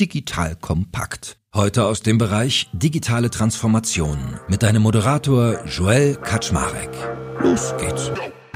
Digital Kompakt. Heute aus dem Bereich digitale Transformation mit deinem Moderator Joel Kaczmarek. Los geht's.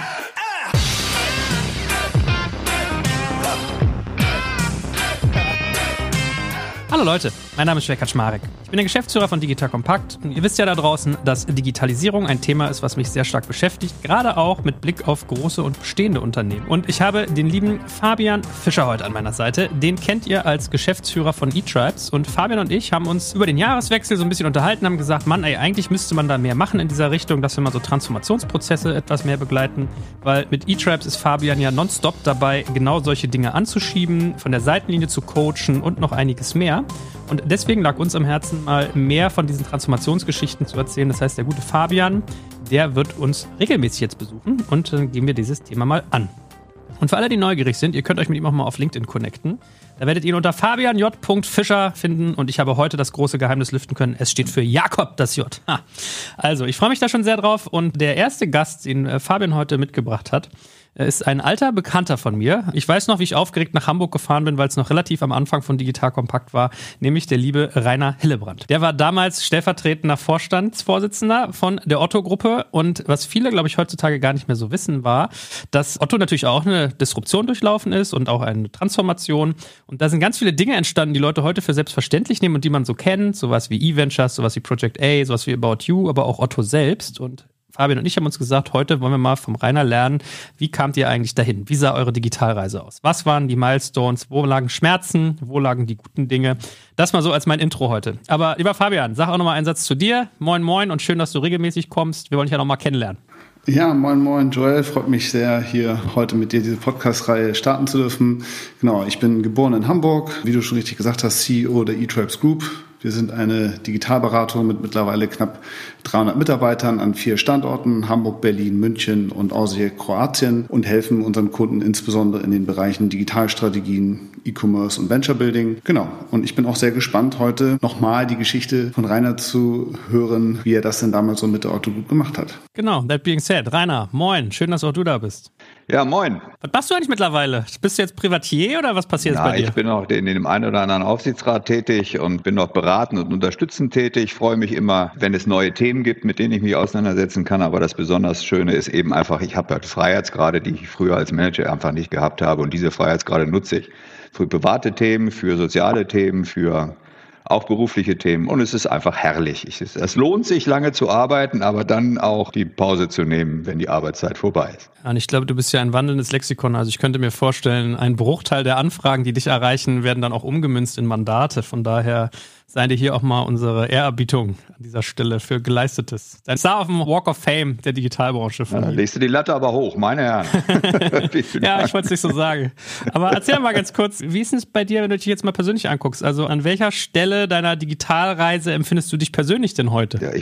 Hallo Leute, mein Name ist Joel Kaczmarek. Ich bin der Geschäftsführer von Digital Kompakt und ihr wisst ja da draußen, dass Digitalisierung ein Thema ist, was mich sehr stark beschäftigt, gerade auch mit Blick auf große und bestehende Unternehmen. Und ich habe den lieben Fabian Fischer heute an meiner Seite. Den kennt ihr als Geschäftsführer von eTribes und Fabian und ich haben uns über den Jahreswechsel so ein bisschen unterhalten, haben gesagt, Mann, eigentlich müsste man da mehr machen in dieser Richtung, dass wir mal so Transformationsprozesse etwas mehr begleiten, weil mit eTribes ist Fabian ja nonstop dabei, genau solche Dinge anzuschieben, von der Seitenlinie zu coachen und noch einiges mehr. Und deswegen lag uns am Herzen, mal mehr von diesen Transformationsgeschichten zu erzählen. Das heißt, der gute Fabian, der wird uns regelmäßig jetzt besuchen und dann gehen wir dieses Thema mal an. Und für alle, die neugierig sind, ihr könnt euch mit ihm auch mal auf LinkedIn connecten. Da werdet ihr ihn unter fabianj.fischer finden und ich habe heute das große Geheimnis lüften können. Es steht für Jakob, das J. Also, ich freue mich da schon sehr drauf und der erste Gast, den Fabian heute mitgebracht hat, ist ein alter Bekannter von mir. Ich weiß noch, wie ich aufgeregt nach Hamburg gefahren bin, weil es noch relativ am Anfang von Digital Kompakt war, nämlich der liebe Rainer Hillebrand. Der war damals stellvertretender Vorstandsvorsitzender von der Otto-Gruppe und was viele, glaube ich, heutzutage gar nicht mehr so wissen, war, dass Otto natürlich auch eine Disruption durchlaufen ist und auch eine Transformation und da sind ganz viele Dinge entstanden, die Leute heute für selbstverständlich nehmen und die man so kennt, sowas wie eVentures, sowas wie Project A, sowas wie About You, aber auch Otto selbst und Fabian und ich haben uns gesagt, heute wollen wir mal vom Rainer lernen, wie kamt ihr eigentlich dahin? Wie sah eure Digitalreise aus? Was waren die Milestones? Wo lagen Schmerzen? Wo lagen die guten Dinge? Das mal so als mein Intro heute. Aber lieber Fabian, sag auch nochmal einen Satz zu dir. Moin, moin und schön, dass du regelmäßig kommst. Wir wollen dich ja nochmal kennenlernen. Ja, moin, moin, Joel. Freut mich sehr, hier heute mit dir diese Podcast-Reihe starten zu dürfen. Genau, ich bin geboren in Hamburg, wie du schon richtig gesagt hast, CEO der eTribes Group. Wir sind eine Digitalberatung mit mittlerweile knapp 300 Mitarbeitern an 4 Standorten, Hamburg, Berlin, München und außer Kroatien und helfen unseren Kunden insbesondere in den Bereichen Digitalstrategien, E-Commerce und Venture Building. Genau, und ich bin auch sehr gespannt, heute nochmal die Geschichte von Rainer zu hören, wie er das denn damals so mit der Otto Group gemacht hat. Genau, that being said, Rainer, moin, schön, dass auch du da bist. Ja, moin. Was machst du eigentlich mittlerweile? Bist du jetzt Privatier oder was passiert bei dir? Ich bin auch in dem einen oder anderen Aufsichtsrat tätig und bin noch beratend und unterstützend tätig. Ich freue mich immer, wenn es neue Themen gibt, mit denen ich mich auseinandersetzen kann. Aber das besonders Schöne ist eben einfach, ich habe halt Freiheitsgrade, die ich früher als Manager einfach nicht gehabt habe. Und diese Freiheitsgrade nutze ich für private Themen, für soziale Themen, für auch berufliche Themen. Und es ist einfach herrlich. Es lohnt sich, lange zu arbeiten, aber dann auch die Pause zu nehmen, wenn die Arbeitszeit vorbei ist. Ja, und ich glaube, du bist ja ein wandelndes Lexikon. Also ich könnte mir vorstellen, ein Bruchteil der Anfragen, die dich erreichen, werden dann auch umgemünzt in Mandate. Von daher sei dir hier auch mal unsere Ehrerbietung an dieser Stelle für Geleistetes. Ein Star auf dem Walk of Fame der Digitalbranche. Ja, legst du die Latte aber hoch, meine Herren. Ja, ich wollte es nicht so sagen. Aber erzähl mal ganz kurz, wie ist es bei dir, wenn du dich jetzt mal persönlich anguckst? Also an welcher Stelle deiner Digitalreise empfindest du dich persönlich denn heute? Ja,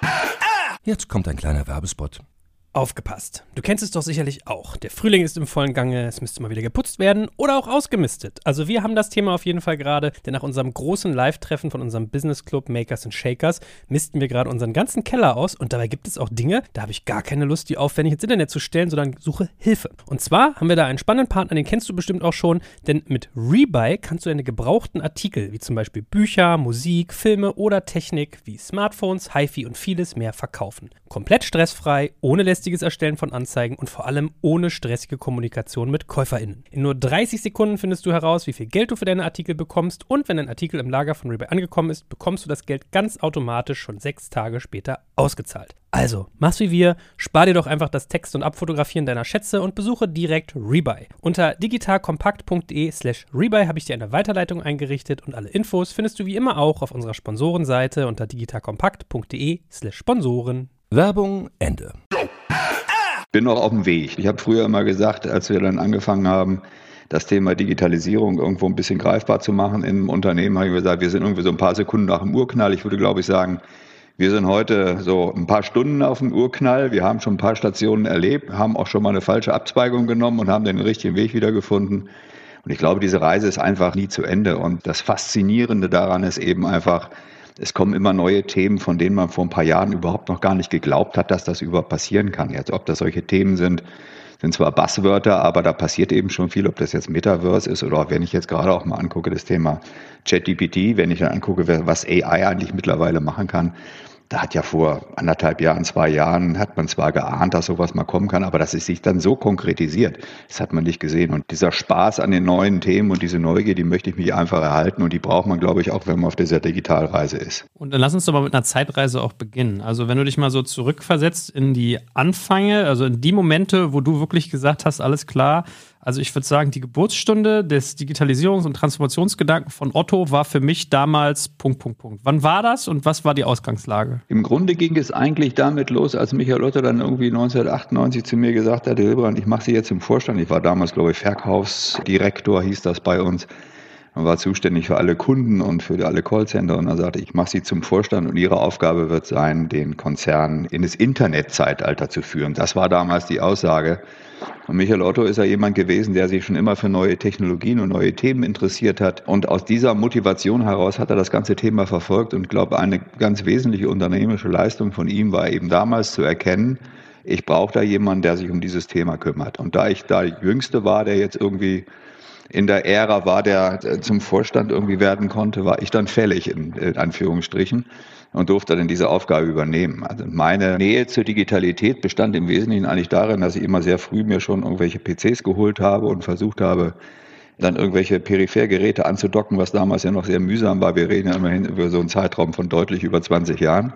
Jetzt kommt ein kleiner Werbespot. Aufgepasst. Du kennst es doch sicherlich auch. Der Frühling ist im vollen Gange, es müsste mal wieder geputzt werden oder auch ausgemistet. Also wir haben das Thema auf jeden Fall gerade, denn nach unserem großen Live-Treffen von unserem Business Club Makers and Shakers misten wir gerade unseren ganzen Keller aus und dabei gibt es auch Dinge, da habe ich gar keine Lust, die aufwendig ins Internet zu stellen, sondern suche Hilfe. Und zwar haben wir da einen spannenden Partner, den kennst du bestimmt auch schon, denn mit Rebuy kannst du deine gebrauchten Artikel, wie zum Beispiel Bücher, Musik, Filme oder Technik wie Smartphones, HiFi und vieles mehr verkaufen. Komplett stressfrei, ohne lästiges Erstellen von Anzeigen und vor allem ohne stressige Kommunikation mit KäuferInnen. In nur 30 Sekunden findest du heraus, wie viel Geld du für deine Artikel bekommst und wenn dein Artikel im Lager von Rebuy angekommen ist, bekommst du das Geld ganz automatisch schon 6 Tage später ausgezahlt. Also, mach's wie wir, spar dir doch einfach das Text- und Abfotografieren deiner Schätze und besuche direkt Rebuy. Unter digitalkompakt.de/Rebuy habe ich dir eine Weiterleitung eingerichtet und alle Infos findest du wie immer auch auf unserer Sponsorenseite unter digitalkompakt.de/Sponsoren. Werbung Ende. bin noch auf dem Weg. Ich habe früher immer gesagt, als wir dann angefangen haben, das Thema Digitalisierung irgendwo ein bisschen greifbar zu machen im Unternehmen, habe ich gesagt, wir sind irgendwie so ein paar Sekunden nach dem Urknall. Ich würde, glaube ich, sagen, wir sind heute so ein paar Stunden auf dem Urknall. Wir haben schon ein paar Stationen erlebt, haben auch schon mal eine falsche Abzweigung genommen und haben den richtigen Weg wiedergefunden. Und ich glaube, diese Reise ist einfach nie zu Ende. Und das Faszinierende daran ist eben einfach, es kommen immer neue Themen, von denen man vor ein paar Jahren überhaupt noch gar nicht geglaubt hat, dass das überhaupt passieren kann. Jetzt, ob das solche Themen sind zwar Buzzwörter, aber da passiert eben schon viel, ob das jetzt Metaverse ist oder wenn ich jetzt gerade auch mal angucke, das Thema ChatGPT, wenn ich dann angucke, was AI eigentlich mittlerweile machen kann. Da hat ja vor 1,5 Jahren, 2 Jahren, hat man zwar geahnt, dass sowas mal kommen kann, aber dass es sich dann so konkretisiert, das hat man nicht gesehen. Und dieser Spaß an den neuen Themen und diese Neugier, die möchte ich mich einfach erhalten und die braucht man, glaube ich, auch, wenn man auf dieser Digitalreise ist. Und dann lass uns doch mal mit einer Zeitreise auch beginnen. Also wenn du dich mal so zurückversetzt in die Anfänge, also in die Momente, wo du wirklich gesagt hast, alles klar, also ich würde sagen, die Geburtsstunde des Digitalisierungs- und Transformationsgedanken von Otto war für mich damals ... Wann war das und was war die Ausgangslage? Im Grunde ging es eigentlich damit los, als Michael Otto dann irgendwie 1998 zu mir gesagt hatte, Hilbrand, ich mache Sie jetzt im Vorstand. Ich war damals, glaube ich, Verkaufsdirektor, hieß das bei uns. Man war zuständig für alle Kunden und für alle Callcenter und er sagte, ich mache Sie zum Vorstand und Ihre Aufgabe wird sein, den Konzern in das Internetzeitalter zu führen. Das war damals die Aussage. Und Michael Otto ist ja jemand gewesen, der sich schon immer für neue Technologien und neue Themen interessiert hat. Und aus dieser Motivation heraus hat er das ganze Thema verfolgt und ich glaube, eine ganz wesentliche unternehmerische Leistung von ihm war eben damals zu erkennen, ich brauche da jemanden, der sich um dieses Thema kümmert. Und da ich da der Jüngste war, der jetzt irgendwie in der Ära war, der zum Vorstand irgendwie werden konnte, war ich dann fällig in Anführungsstrichen und durfte dann diese Aufgabe übernehmen. Also meine Nähe zur Digitalität bestand im Wesentlichen eigentlich darin, dass ich immer sehr früh mir schon irgendwelche PCs geholt habe und versucht habe, dann irgendwelche Periphergeräte anzudocken, was damals ja noch sehr mühsam war. Wir reden ja immerhin über so einen Zeitraum von deutlich über 20 Jahren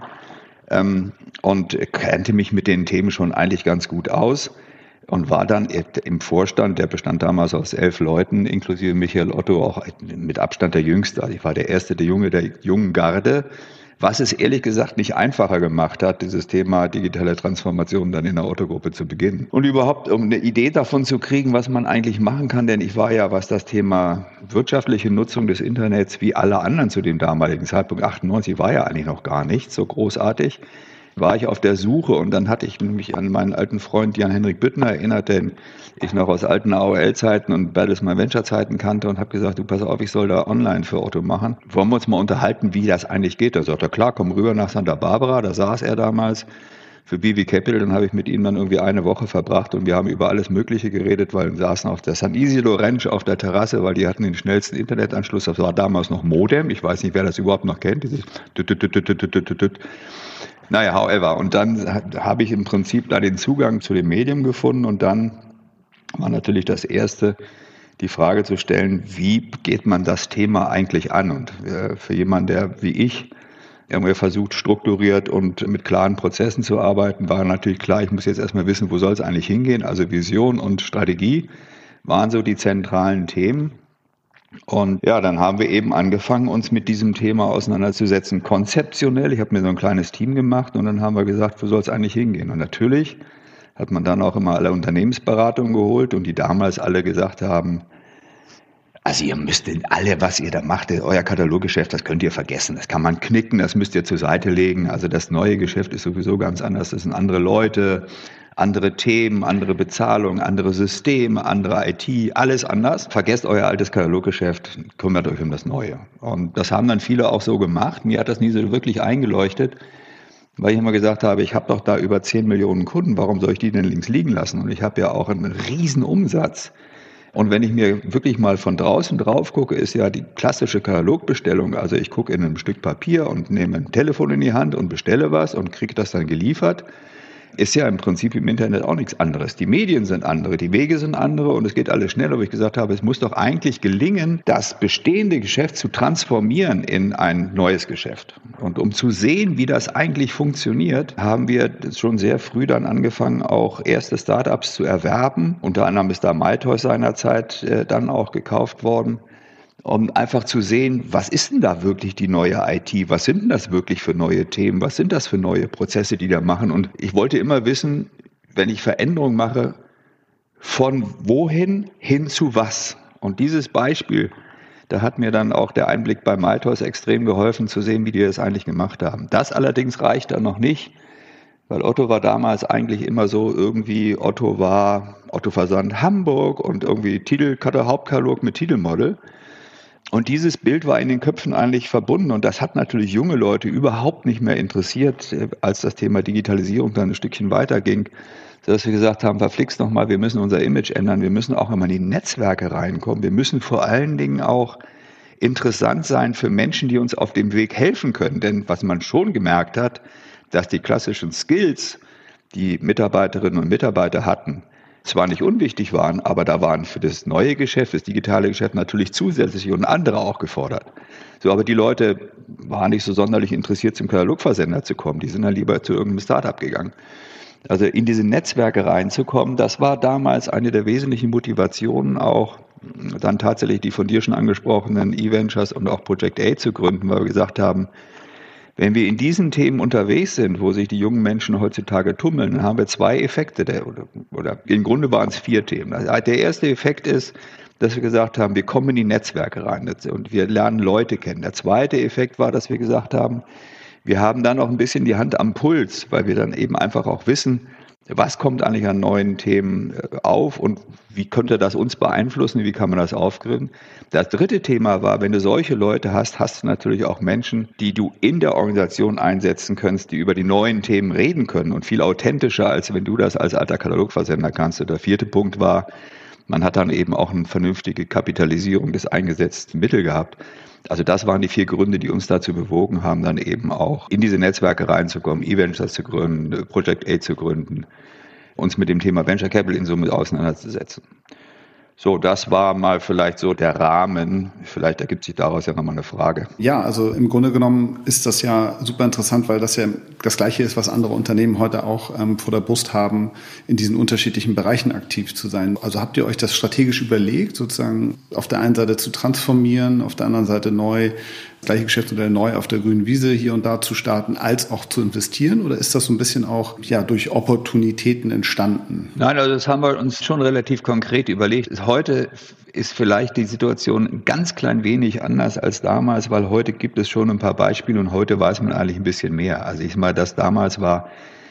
und kannte mich mit den Themen schon eigentlich ganz gut aus. Und war dann im Vorstand, der bestand damals aus 11 Leuten, inklusive Michael Otto, auch mit Abstand der Jüngste. Also ich war der Erste, der jungen Garde, was es ehrlich gesagt nicht einfacher gemacht hat, dieses Thema digitale Transformation dann in der Otto-Gruppe zu beginnen. Und überhaupt, um eine Idee davon zu kriegen, was man eigentlich machen kann, denn ich war ja, was das Thema wirtschaftliche Nutzung des Internets, wie alle anderen zu dem damaligen Zeitpunkt, 98, war ja eigentlich noch gar nicht so großartig, war ich auf der Suche und dann hatte ich mich an meinen alten Freund Jan-Henrik Büttner erinnert, den ich noch aus alten AOL-Zeiten und Bertelsmann Venture-Zeiten kannte und habe gesagt, du pass auf, ich soll da online für Otto machen. Wollen wir uns mal unterhalten, wie das eigentlich geht? Da sagt er, klar, komm rüber nach Santa Barbara, da saß er damals für BV Capital, dann habe ich mit ihm dann irgendwie eine Woche verbracht und wir haben über alles Mögliche geredet, weil wir saßen auf der San Isidro Ranch auf der Terrasse, weil die hatten den schnellsten Internetanschluss, das war damals noch Modem, ich weiß nicht, wer das überhaupt noch kennt, dieses Naja, however, und dann habe ich im Prinzip da den Zugang zu dem Medium gefunden und dann war natürlich das Erste, die Frage zu stellen, wie geht man das Thema eigentlich an? Und für jemanden, der wie ich irgendwie versucht, strukturiert und mit klaren Prozessen zu arbeiten, war natürlich klar, ich muss jetzt erstmal wissen, wo soll es eigentlich hingehen? Also Vision und Strategie waren so die zentralen Themen. Und ja, dann haben wir eben angefangen, uns mit diesem Thema auseinanderzusetzen, konzeptionell. Ich habe mir so ein kleines Team gemacht und dann haben wir gesagt, wo soll es eigentlich hingehen? Und natürlich hat man dann auch immer alle Unternehmensberatungen geholt und die damals alle gesagt haben, also ihr müsst alle, was ihr da macht, euer Kataloggeschäft, das könnt ihr vergessen. Das kann man knicken, das müsst ihr zur Seite legen. Also das neue Geschäft ist sowieso ganz anders. Das sind andere Leute, andere Themen, andere Bezahlung, andere Systeme, andere IT, alles anders. Vergesst euer altes Kataloggeschäft, kümmert euch um das Neue. Und das haben dann viele auch so gemacht. Mir hat das nie so wirklich eingeleuchtet, weil ich immer gesagt habe, ich habe doch da über 10 Millionen Kunden, warum soll ich die denn links liegen lassen? Und ich habe ja auch einen riesen Umsatz. Und wenn ich mir wirklich mal von draußen drauf gucke, ist ja die klassische Katalogbestellung. Also ich gucke in ein Stück Papier und nehme ein Telefon in die Hand und bestelle was und kriege das dann geliefert. Ist ja im Prinzip im Internet auch nichts anderes. Die Medien sind andere, die Wege sind andere und es geht alles schneller. Aber ich gesagt habe, es muss doch eigentlich gelingen, das bestehende Geschäft zu transformieren in ein neues Geschäft. Und um zu sehen, wie das eigentlich funktioniert, haben wir schon sehr früh dann angefangen, auch erste Startups zu erwerben. Unter anderem ist da MyToys seinerzeit dann auch gekauft worden. Um einfach zu sehen, was ist denn da wirklich die neue IT? Was sind denn das wirklich für neue Themen? Was sind das für neue Prozesse, die da machen? Und ich wollte immer wissen, wenn ich Veränderungen mache, von wohin hin zu was? Und dieses Beispiel, da hat mir dann auch der Einblick bei MyToys extrem geholfen, zu sehen, wie die das eigentlich gemacht haben. Das allerdings reicht dann noch nicht, weil Otto war damals eigentlich immer so irgendwie, Otto Versand Hamburg und irgendwie Hauptkatalog mit Titelmodel. Und dieses Bild war in den Köpfen eigentlich verbunden und das hat natürlich junge Leute überhaupt nicht mehr interessiert, als das Thema Digitalisierung dann ein Stückchen weiterging, sodass wir gesagt haben, verflixt nochmal, wir müssen unser Image ändern, wir müssen auch immer in die Netzwerke reinkommen, wir müssen vor allen Dingen auch interessant sein für Menschen, die uns auf dem Weg helfen können. Denn was man schon gemerkt hat, dass die klassischen Skills, die Mitarbeiterinnen und Mitarbeiter hatten, zwar nicht unwichtig waren, aber da waren für das neue Geschäft, das digitale Geschäft natürlich zusätzliche und andere auch gefordert. So, aber die Leute waren nicht so sonderlich interessiert, zum Katalogversender zu kommen. Die sind dann lieber zu irgendeinem Startup gegangen. Also in diese Netzwerke reinzukommen, das war damals eine der wesentlichen Motivationen auch, dann tatsächlich die von dir schon angesprochenen eVentures und auch Project A zu gründen, weil wir gesagt haben, wenn wir in diesen Themen unterwegs sind, wo sich die jungen Menschen heutzutage tummeln, dann haben wir zwei Effekte, oder im Grunde waren es 4 Themen. Der erste Effekt ist, dass wir gesagt haben, wir kommen in die Netzwerke rein und wir lernen Leute kennen. Der zweite Effekt war, dass wir gesagt haben, wir haben dann auch ein bisschen die Hand am Puls, weil wir dann eben einfach auch wissen, was kommt eigentlich an neuen Themen auf und wie könnte das uns beeinflussen, wie kann man das aufgreifen. Das dritte Thema war, wenn du solche Leute hast, hast du natürlich auch Menschen, die du in der Organisation einsetzen kannst, die über die neuen Themen reden können und viel authentischer, als wenn du das als alter Katalogversender kannst. Und der vierte Punkt war, man hat dann eben auch eine vernünftige Kapitalisierung des eingesetzten Mittels gehabt. Also das waren die 4 Gründe, die uns dazu bewogen haben, dann eben auch in diese Netzwerke reinzukommen, eVentures zu gründen, Project A zu gründen, uns mit dem Thema Venture Capital in Summe auseinanderzusetzen. So, das war mal vielleicht so der Rahmen. Vielleicht ergibt sich daraus ja nochmal eine Frage. Ja, also im Grunde genommen ist das ja super interessant, weil das ja das Gleiche ist, was andere Unternehmen heute auch vor der Brust haben, in diesen unterschiedlichen Bereichen aktiv zu sein. Also habt ihr euch das strategisch überlegt, sozusagen auf der einen Seite zu transformieren, auf der anderen Seite das gleiche Geschäftsmodell neu auf der grünen Wiese hier und da zu starten, als auch zu investieren? Oder ist das so ein bisschen auch durch Opportunitäten entstanden? Nein, also das haben wir uns schon relativ konkret überlegt. Heute ist vielleicht die Situation ein ganz klein wenig anders als damals, weil heute gibt es schon ein paar Beispiele und heute weiß man eigentlich ein bisschen mehr. Also ich meine, das damals war,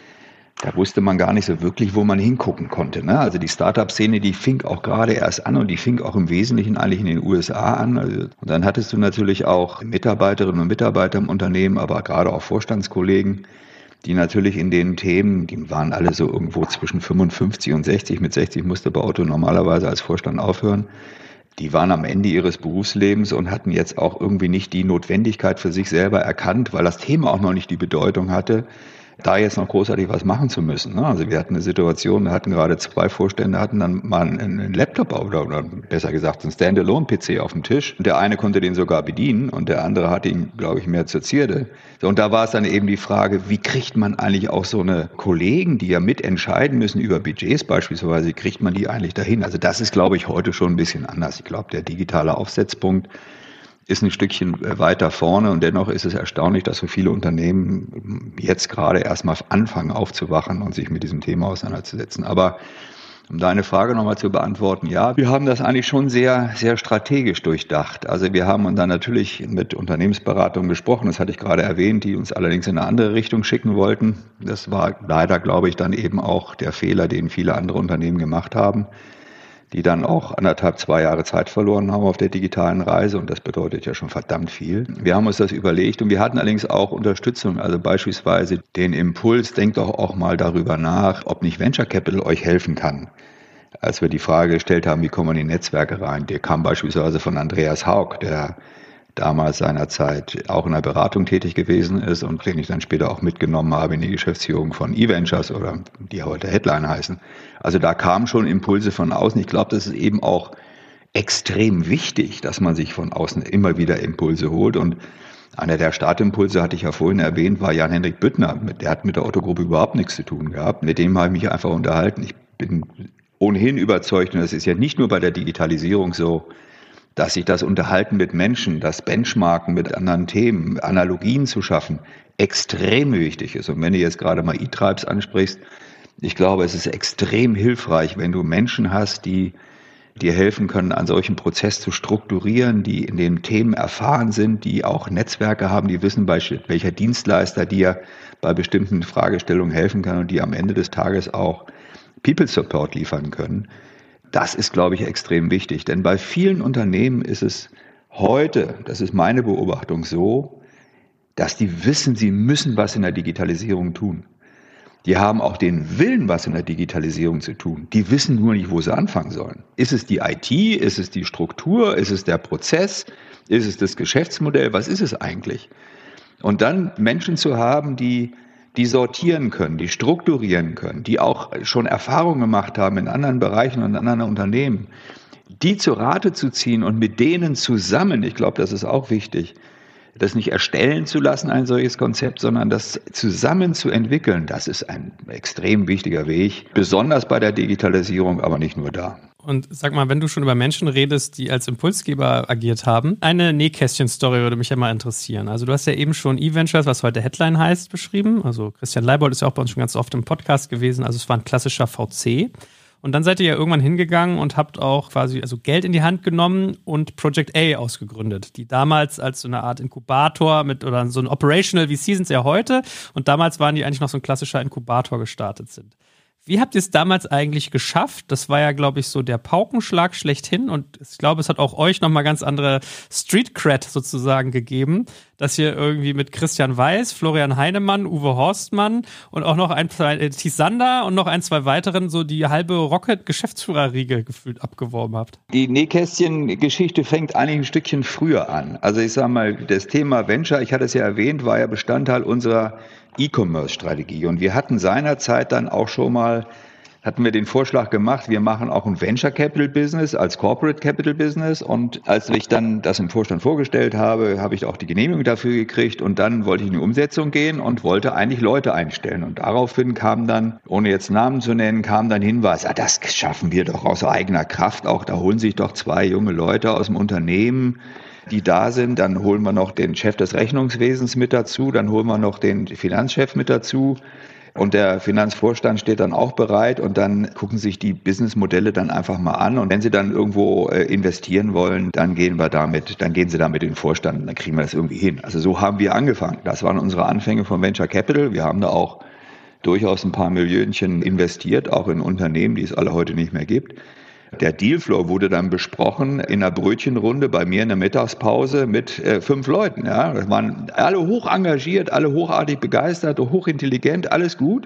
da wusste man gar nicht so wirklich, wo man hingucken konnte. Ne? Also die Startup-Szene, die fing auch gerade erst an und die fing auch im Wesentlichen eigentlich in den USA an. Und dann hattest du natürlich auch Mitarbeiterinnen und Mitarbeiter im Unternehmen, aber gerade auch Vorstandskollegen, die natürlich in den Themen, die waren alle so irgendwo zwischen 55 und 60. Mit 60 musste bei Otto normalerweise als Vorstand aufhören. Die waren am Ende ihres Berufslebens und hatten jetzt auch irgendwie nicht die Notwendigkeit für sich selber erkannt, weil das Thema auch noch nicht die Bedeutung hatte, da jetzt noch großartig was machen zu müssen. Also wir hatten eine Situation, wir hatten gerade 2 Vorstände, hatten dann mal einen Laptop oder besser gesagt einen Standalone-PC auf dem Tisch. Und der eine konnte den sogar bedienen und der andere hatte ihn, glaube ich, mehr zur Zierde. Und da war es dann eben die Frage, wie kriegt man eigentlich auch so eine Kollegen, die ja mitentscheiden müssen über Budgets beispielsweise, wie kriegt man die eigentlich dahin? Also das ist, glaube ich, heute schon ein bisschen anders. Ich glaube, der digitale Aufsetzpunkt ist ein Stückchen weiter vorne und dennoch ist es erstaunlich, dass so viele Unternehmen jetzt gerade erstmal anfangen aufzuwachen und sich mit diesem Thema auseinanderzusetzen. Aber um deine Frage nochmal zu beantworten, ja, wir haben das eigentlich schon sehr, sehr strategisch durchdacht. Also wir haben dann natürlich mit Unternehmensberatungen gesprochen, das hatte ich gerade erwähnt, die uns allerdings in eine andere Richtung schicken wollten. Das war leider, glaube ich, dann eben auch der Fehler, den viele andere Unternehmen gemacht haben, die dann auch 1,5, 2 Jahre Zeit verloren haben auf der digitalen Reise und das bedeutet ja schon verdammt viel. Wir haben uns das überlegt und wir hatten allerdings auch Unterstützung, also beispielsweise den Impuls, denkt doch auch mal darüber nach, ob nicht Venture Capital euch helfen kann. Als wir die Frage gestellt haben, wie kommen wir in die Netzwerke rein, der kam beispielsweise von Andreas Haug, der damals seinerzeit auch in der Beratung tätig gewesen ist und den ich dann später auch mitgenommen habe in die Geschäftsführung von eVentures oder die heute Headline heißen. Also da kamen schon Impulse von außen. Ich glaube, das ist eben auch extrem wichtig, dass man sich von außen immer wieder Impulse holt. Und einer der Startimpulse, hatte ich ja vorhin erwähnt, war Jan-Henrik Büttner. Der hat mit der Otto-Gruppe überhaupt nichts zu tun gehabt. Mit dem habe ich mich einfach unterhalten. Ich bin ohnehin überzeugt, und das ist ja nicht nur bei der Digitalisierung so, dass sich das Unterhalten mit Menschen, das Benchmarken mit anderen Themen, Analogien zu schaffen, extrem wichtig ist. Und wenn du jetzt gerade mal E-Tribes ansprichst, ich glaube, es ist extrem hilfreich, wenn du Menschen hast, die dir helfen können, einen solchen Prozess zu strukturieren, die in den Themen erfahren sind, die auch Netzwerke haben, die wissen, welcher Dienstleister dir bei bestimmten Fragestellungen helfen kann und die am Ende des Tages auch People Support liefern können. Das ist, glaube ich, extrem wichtig, denn bei vielen Unternehmen ist es heute, das ist meine Beobachtung so, dass die wissen, sie müssen was in der Digitalisierung tun. Die haben auch den Willen, was in der Digitalisierung zu tun. Die wissen nur nicht, wo sie anfangen sollen. Ist es die IT? Ist es die Struktur? Ist es der Prozess? Ist es das Geschäftsmodell? Was ist es eigentlich? Und dann Menschen zu haben, die sortieren können, die strukturieren können, die auch schon Erfahrungen gemacht haben in anderen Bereichen und in anderen Unternehmen, die zur Rate zu ziehen und mit denen zusammen, ich glaube, das ist auch wichtig, das nicht erstellen zu lassen, ein solches Konzept, sondern das zusammen zu entwickeln, das ist ein extrem wichtiger Weg, besonders bei der Digitalisierung, aber nicht nur da. Und sag mal, wenn du schon über Menschen redest, die als Impulsgeber agiert haben, eine Nähkästchen-Story würde mich ja mal interessieren. Also du hast ja eben schon eVentures, was heute Headline heißt, beschrieben. Also Christian Leibold ist ja auch bei uns schon ganz oft im Podcast gewesen. Also es war ein klassischer VC. Und dann seid ihr ja irgendwann hingegangen und habt auch quasi Geld in die Hand genommen und Project A ausgegründet, die damals als so eine Art Inkubator oder so ein Operational VC sind es ja heute. Und damals waren die eigentlich noch so ein klassischer Inkubator gestartet sind. Wie habt ihr es damals eigentlich geschafft? Das war ja, glaube ich, so der Paukenschlag schlechthin und ich glaube, es hat auch euch nochmal ganz andere Street-Cred sozusagen gegeben, dass ihr irgendwie mit Christian Weiß, Florian Heinemann, Uwe Horstmann und auch noch Thies Sander und noch ein, zwei weiteren so die halbe Rocket-Geschäftsführerriege gefühlt abgeworben habt. Die Nähkästchen-Geschichte fängt eigentlich ein Stückchen früher an. Also ich sage mal, das Thema Venture, ich hatte es ja erwähnt, war ja Bestandteil unserer E-Commerce-Strategie. Und wir hatten seinerzeit dann auch schon mal, hatten wir den Vorschlag gemacht, wir machen auch ein Venture Capital Business als Corporate Capital Business. Und als ich dann das im Vorstand vorgestellt habe, habe ich auch die Genehmigung dafür gekriegt. Und dann wollte ich in die Umsetzung gehen und wollte eigentlich Leute einstellen. Und daraufhin kam dann, ohne jetzt Namen zu nennen, kam dann Hinweis, das schaffen wir doch aus eigener Kraft auch. Da holen sich doch 2 junge Leute aus dem Unternehmen, die da sind, dann holen wir noch den Chef des Rechnungswesens mit dazu, dann holen wir noch den Finanzchef mit dazu und der Finanzvorstand steht dann auch bereit und dann gucken sich die Businessmodelle dann einfach mal an und wenn sie dann irgendwo investieren wollen, dann gehen sie damit in den Vorstand und dann kriegen wir das irgendwie hin. Also so haben wir angefangen. Das waren unsere Anfänge von Venture Capital. Wir haben da auch durchaus ein paar Millionchen investiert, auch in Unternehmen, die es alle heute nicht mehr gibt. Der Dealflow wurde dann besprochen in einer Brötchenrunde bei mir in der Mittagspause mit 5 Leuten. Ja. Das waren alle hoch engagiert, alle hochartig begeistert, hochintelligent, alles gut.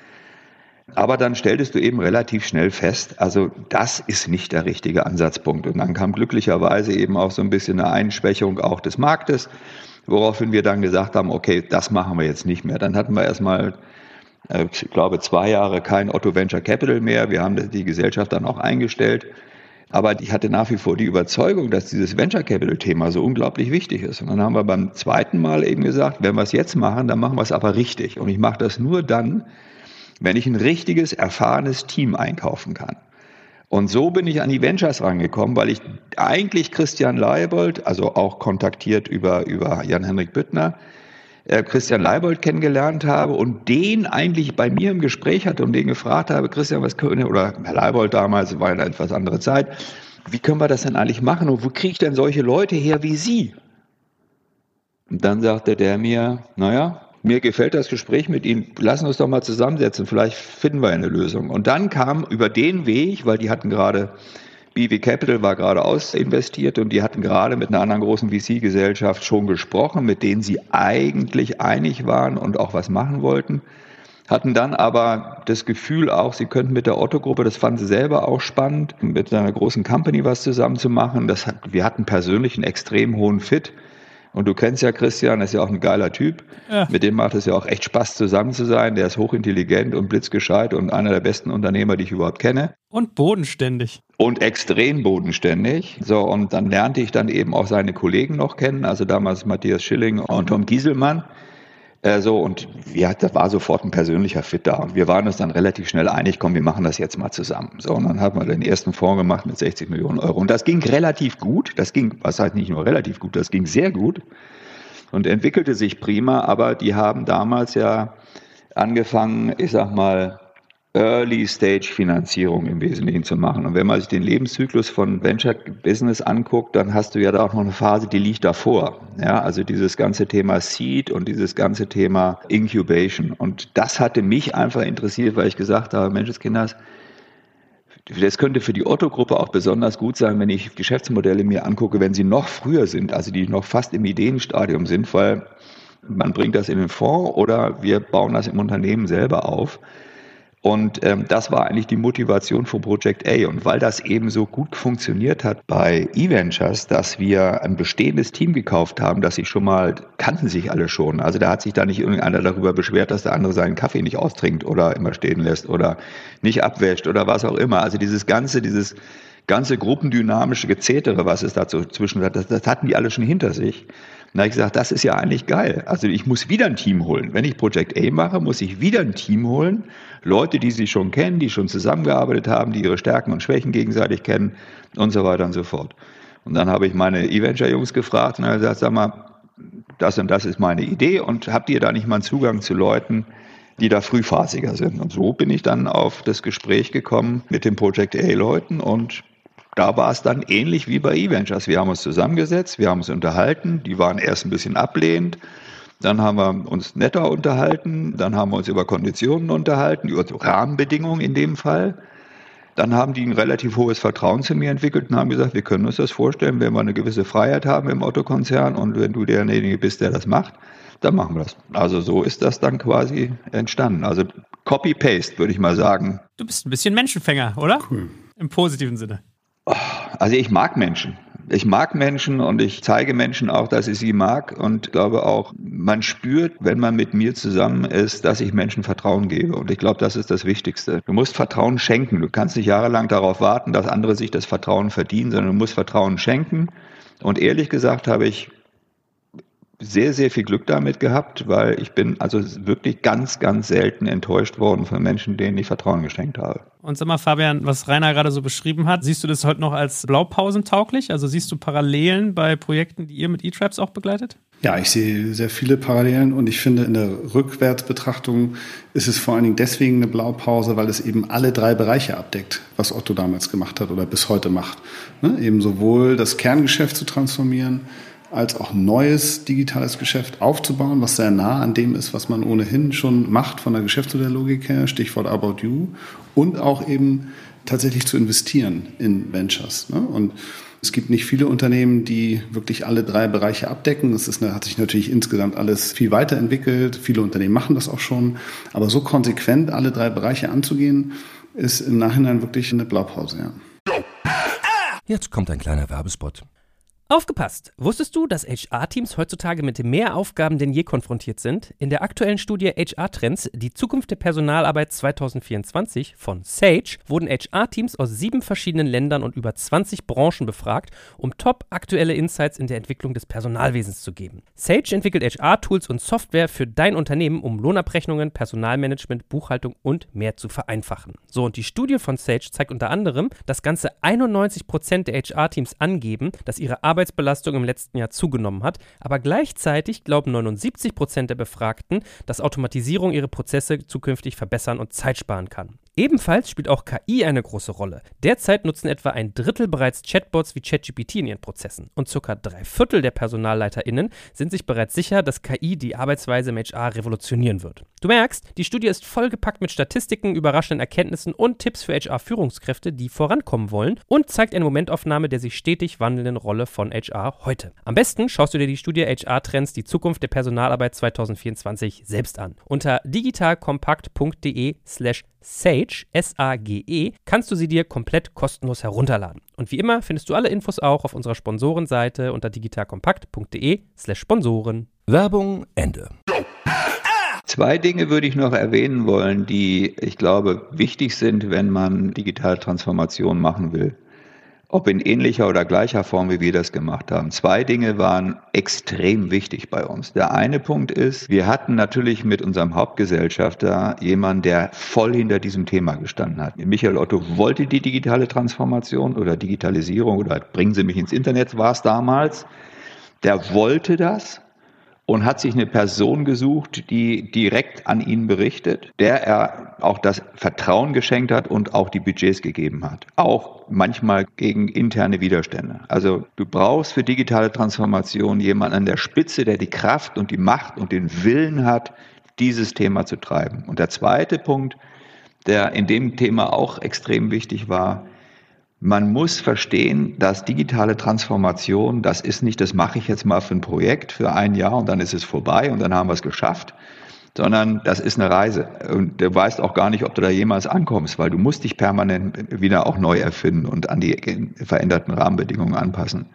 Aber dann stelltest du eben relativ schnell fest, also das ist nicht der richtige Ansatzpunkt. Und dann kam glücklicherweise eben auch so ein bisschen eine Einschwächung auch des Marktes, woraufhin wir dann gesagt haben, okay, das machen wir jetzt nicht mehr. Dann hatten wir erstmal, ich glaube, 2 Jahre kein Otto Venture Capital mehr. Wir haben die Gesellschaft dann auch eingestellt. Aber ich hatte nach wie vor die Überzeugung, dass dieses Venture Capital Thema so unglaublich wichtig ist. Und dann haben wir beim zweiten Mal eben gesagt, wenn wir es jetzt machen, dann machen wir es aber richtig. Und ich mache das nur dann, wenn ich ein richtiges, erfahrenes Team einkaufen kann. Und so bin ich an die Ventures rangekommen, weil ich eigentlich Christian Leibold, also auch kontaktiert über Jan-Henrik Büttner, Christian Leibold kennengelernt habe und den eigentlich bei mir im Gespräch hatte und den gefragt habe, Christian, was können wir, oder Herr Leibold damals, war eine etwas andere Zeit, wie können wir das denn eigentlich machen und wo kriege ich denn solche Leute her wie Sie? Und dann sagte der mir, mir gefällt das Gespräch mit Ihnen, lassen uns doch mal zusammensetzen, vielleicht finden wir eine Lösung. Und dann kam über den Weg, weil die hatten gerade, BV Capital war gerade ausinvestiert und die hatten gerade mit einer anderen großen VC-Gesellschaft schon gesprochen, mit denen sie eigentlich einig waren und auch was machen wollten, hatten dann aber das Gefühl auch, sie könnten mit der Otto-Gruppe, das fanden sie selber auch spannend, mit einer großen Company was zusammen zu machen. Wir hatten persönlich einen extrem hohen Fit. Und du kennst ja Christian, ist ja auch ein geiler Typ. Ja. Mit dem macht es ja auch echt Spaß, zusammen zu sein. Der ist hochintelligent und blitzgescheit und einer der besten Unternehmer, die ich überhaupt kenne. Und bodenständig. Und extrem bodenständig. So, und dann lernte ich dann eben auch seine Kollegen noch kennen. Also damals Matthias Schilling und Tom Gieselmann. Und da war sofort ein persönlicher Fit da. Und wir waren uns dann relativ schnell einig, komm, wir machen das jetzt mal zusammen. So, und dann haben wir den ersten Fonds gemacht mit 60 Millionen Euro. Und das ging relativ gut. Was heißt nicht nur relativ gut, das ging sehr gut und entwickelte sich prima. Aber die haben damals ja angefangen, ich sag mal, Early-Stage-Finanzierung im Wesentlichen zu machen. Und wenn man sich den Lebenszyklus von Venture-Business anguckt, dann hast du ja da auch noch eine Phase, die liegt davor. Ja, also dieses ganze Thema Seed und dieses ganze Thema Incubation. Und das hatte mich einfach interessiert, weil ich gesagt habe, Menschenskinders, das könnte für die Otto-Gruppe auch besonders gut sein, wenn ich Geschäftsmodelle mir angucke, wenn sie noch früher sind, also die noch fast im Ideenstadium sind, weil man bringt das in den Fonds oder wir bauen das im Unternehmen selber auf. Und das war eigentlich die Motivation für Project A. Und weil das eben so gut funktioniert hat bei eVentures, dass wir ein bestehendes Team gekauft haben, das sich schon mal, kannten sich alle schon. Also da hat sich da nicht irgendeiner darüber beschwert, dass der andere seinen Kaffee nicht austrinkt oder immer stehen lässt oder nicht abwäscht oder was auch immer. Also dieses ganze gruppendynamische Gezetere, was es dazu zwischen hat, das hatten die alle schon hinter sich. Da habe ich gesagt, das ist ja eigentlich geil. Also ich muss wieder ein Team holen. Wenn ich Project A mache, muss ich wieder ein Team holen. Leute, die sich schon kennen, die schon zusammengearbeitet haben, die ihre Stärken und Schwächen gegenseitig kennen und so weiter und so fort. Und dann habe ich meine eVenture-Jungs gefragt und habe gesagt, sag mal, das und das ist meine Idee und habt ihr da nicht mal einen Zugang zu Leuten, die da frühphasiger sind? Und so bin ich dann auf das Gespräch gekommen mit den Project A-Leuten und da war es dann ähnlich wie bei eVentures. Wir haben uns zusammengesetzt, wir haben uns unterhalten, die waren erst ein bisschen ablehnend, dann haben wir uns netter unterhalten, dann haben wir uns über Konditionen unterhalten, über Rahmenbedingungen in dem Fall. Dann haben die ein relativ hohes Vertrauen zu mir entwickelt und haben gesagt, wir können uns das vorstellen, wenn wir eine gewisse Freiheit haben im Otto-Konzern und wenn du derjenige bist, der das macht, dann machen wir das. Also so ist das dann quasi entstanden. Also Copy-Paste, würde ich mal sagen. Du bist ein bisschen Menschenfänger, oder? Cool. Im positiven Sinne. Also ich mag Menschen. Ich mag Menschen und ich zeige Menschen auch, dass ich sie mag und glaube auch, man spürt, wenn man mit mir zusammen ist, dass ich Menschen Vertrauen gebe. Und ich glaube, das ist das Wichtigste. Du musst Vertrauen schenken. Du kannst nicht jahrelang darauf warten, dass andere sich das Vertrauen verdienen, sondern du musst Vertrauen schenken. Und ehrlich gesagt habe ich sehr, sehr viel Glück damit gehabt, weil ich bin also wirklich ganz, ganz selten enttäuscht worden von Menschen, denen ich Vertrauen geschenkt habe. Und sag mal, Fabian, was Rainer gerade so beschrieben hat, siehst du das heute noch als Blaupausentauglich? Also siehst du Parallelen bei Projekten, die ihr mit eTribes auch begleitet? Ja, ich sehe sehr viele Parallelen und ich finde, in der Rückwärtsbetrachtung ist es vor allen Dingen deswegen eine Blaupause, weil es eben alle 3 Bereiche abdeckt, was Otto damals gemacht hat oder bis heute macht. Ne? Eben sowohl das Kerngeschäft zu transformieren, als auch neues digitales Geschäft aufzubauen, was sehr nah an dem ist, was man ohnehin schon macht von der Geschäftsmodelllogik her, Stichwort About You, und auch eben tatsächlich zu investieren in Ventures. Ne? Und es gibt nicht viele Unternehmen, die wirklich alle 3 Bereiche abdecken. Hat sich natürlich insgesamt alles viel weiterentwickelt. Viele Unternehmen machen das auch schon. Aber so konsequent alle 3 Bereiche anzugehen, ist im Nachhinein wirklich eine Blaupause. Ja. Jetzt kommt ein kleiner Werbespot. Aufgepasst! Wusstest du, dass HR-Teams heutzutage mit mehr Aufgaben denn je konfrontiert sind? In der aktuellen Studie HR-Trends, die Zukunft der Personalarbeit 2024 von Sage, wurden HR-Teams aus 7 verschiedenen Ländern und über 20 Branchen befragt, um top-aktuelle Insights in der Entwicklung des Personalwesens zu geben. Sage entwickelt HR-Tools und Software für dein Unternehmen, um Lohnabrechnungen, Personalmanagement, Buchhaltung und mehr zu vereinfachen. So, und die Studie von Sage zeigt unter anderem, dass ganze 91% der HR-Teams angeben, dass ihre Arbeitsbelastung im letzten Jahr zugenommen hat, aber gleichzeitig glauben 79% der Befragten, dass Automatisierung ihre Prozesse zukünftig verbessern und Zeit sparen kann. Ebenfalls spielt auch KI eine große Rolle. Derzeit nutzen etwa 1/3 bereits Chatbots wie ChatGPT in ihren Prozessen und ca. 3/4 der PersonalleiterInnen sind sich bereits sicher, dass KI die Arbeitsweise im HR revolutionieren wird. Du merkst, die Studie ist vollgepackt mit Statistiken, überraschenden Erkenntnissen und Tipps für HR-Führungskräfte, die vorankommen wollen und zeigt eine Momentaufnahme der sich stetig wandelnden Rolle von HR heute. Am besten schaust du dir die Studie HR-Trends, die Zukunft der Personalarbeit 2024 selbst an. Unter digitalkompakt.de/Sage, S-A-G-E, kannst du sie dir komplett kostenlos herunterladen. Und wie immer findest du alle Infos auch auf unserer Sponsorenseite unter digitalkompakt.de/Sponsoren. Werbung Ende. 2 Dinge würde ich noch erwähnen wollen, die, ich glaube, wichtig sind, wenn man digitale Transformation machen will. Ob in ähnlicher oder gleicher Form, wie wir das gemacht haben. 2 Dinge waren extrem wichtig bei uns. Der eine Punkt ist, wir hatten natürlich mit unserem Hauptgesellschafter jemanden, der voll hinter diesem Thema gestanden hat. Michael Otto wollte die digitale Transformation oder Digitalisierung oder bringen Sie mich ins Internet, war es damals. Der wollte das und hat sich eine Person gesucht, die direkt an ihn berichtet, der er auch das Vertrauen geschenkt hat und auch die Budgets gegeben hat. Auch manchmal gegen interne Widerstände. Also du brauchst für digitale Transformation jemanden an der Spitze, der die Kraft und die Macht und den Willen hat, dieses Thema zu treiben. Und der zweite Punkt, der in dem Thema auch extrem wichtig war. Man muss verstehen, dass digitale Transformation, das ist nicht, das mache ich jetzt mal für ein Projekt, für ein Jahr und dann ist es vorbei und dann haben wir es geschafft, sondern das ist eine Reise. Und du weißt auch gar nicht, ob du da jemals ankommst, weil du musst dich permanent wieder auch neu erfinden und an die veränderten Rahmenbedingungen anpassen.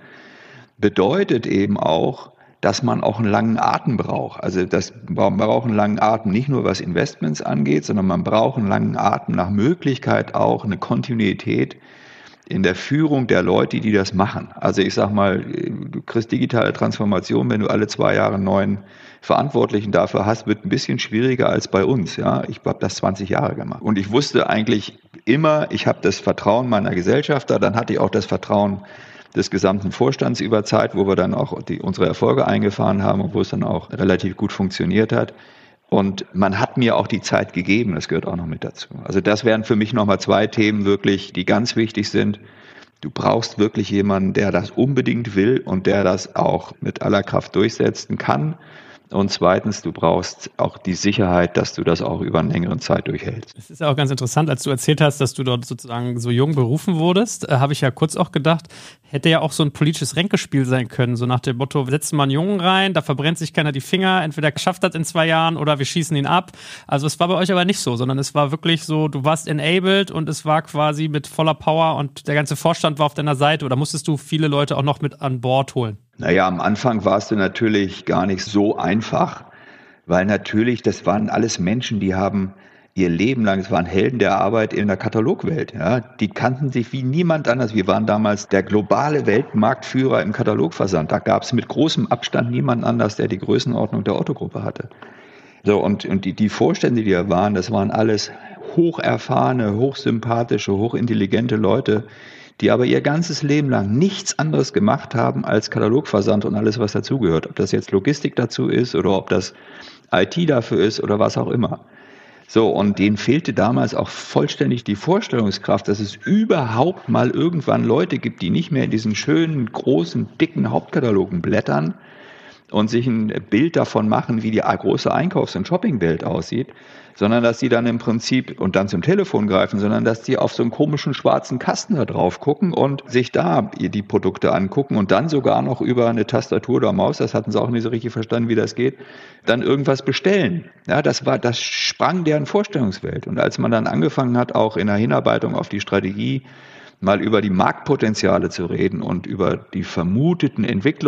Bedeutet eben auch, dass man auch einen langen Atem braucht. Also man braucht einen langen Atem, nicht nur was Investments angeht, sondern man braucht einen langen Atem, nach Möglichkeit auch eine Kontinuität in der Führung der Leute, die das machen. Also ich sag mal, du kriegst digitale Transformation, wenn du alle 2 Jahre einen neuen Verantwortlichen dafür hast, wird ein bisschen schwieriger als bei uns. Ja, ich habe das 20 Jahre gemacht. Und ich wusste eigentlich immer, ich habe das Vertrauen meiner Gesellschafter, dann hatte ich auch das Vertrauen des gesamten Vorstands über Zeit, wo wir dann auch unsere Erfolge eingefahren haben und wo es dann auch relativ gut funktioniert hat. Und man hat mir auch die Zeit gegeben, das gehört auch noch mit dazu. Also das wären für mich nochmal 2 Themen wirklich, die ganz wichtig sind. Du brauchst wirklich jemanden, der das unbedingt will und der das auch mit aller Kraft durchsetzen kann. Und zweitens, du brauchst auch die Sicherheit, dass du das auch über eine längere Zeit durchhältst. Es ist ja auch ganz interessant, als du erzählt hast, dass du dort sozusagen so jung berufen wurdest, habe ich ja kurz auch gedacht, hätte ja auch so ein politisches Ränkespiel sein können, so nach dem Motto, wir setzen mal einen Jungen rein, da verbrennt sich keiner die Finger, entweder schafft das in 2 Jahren oder wir schießen ihn ab. Also es war bei euch aber nicht so, sondern es war wirklich so, du warst enabled und es war quasi mit voller Power und der ganze Vorstand war auf deiner Seite, oder musstest du viele Leute auch noch mit an Bord holen? Naja, am Anfang warst du natürlich gar nicht so einfach, weil natürlich, das waren alles Menschen, die haben ihr Leben lang, es waren Helden der Arbeit in der Katalogwelt. Ja, die kannten sich wie niemand anders. Wir waren damals der globale Weltmarktführer im Katalogversand. Da gab es mit großem Abstand niemand anders, der die Größenordnung der Otto-Gruppe hatte. So, und die Vorstände, die da waren, das waren alles hocherfahrene, hochsympathische, hochintelligente Leute, die aber ihr ganzes Leben lang nichts anderes gemacht haben als Katalogversand und alles, was dazugehört. Ob das jetzt Logistik dazu ist oder ob das IT dafür ist oder was auch immer. So, und denen fehlte damals auch vollständig die Vorstellungskraft, dass es überhaupt mal irgendwann Leute gibt, die nicht mehr in diesen schönen, großen, dicken Hauptkatalogen blättern und sich ein Bild davon machen, wie die große Einkaufs- und Shoppingwelt aussieht, sondern dass die dann im Prinzip und dann zum Telefon greifen, sondern dass die auf so einen komischen schwarzen Kasten da drauf gucken und sich da die Produkte angucken und dann sogar noch über eine Tastatur oder Maus, das hatten sie auch nicht so richtig verstanden, wie das geht, dann irgendwas bestellen. Ja, das sprang deren Vorstellungswelt. Und als man dann angefangen hat, auch in der Hinarbeitung auf die Strategie mal über die Marktpotenziale zu reden und über die vermuteten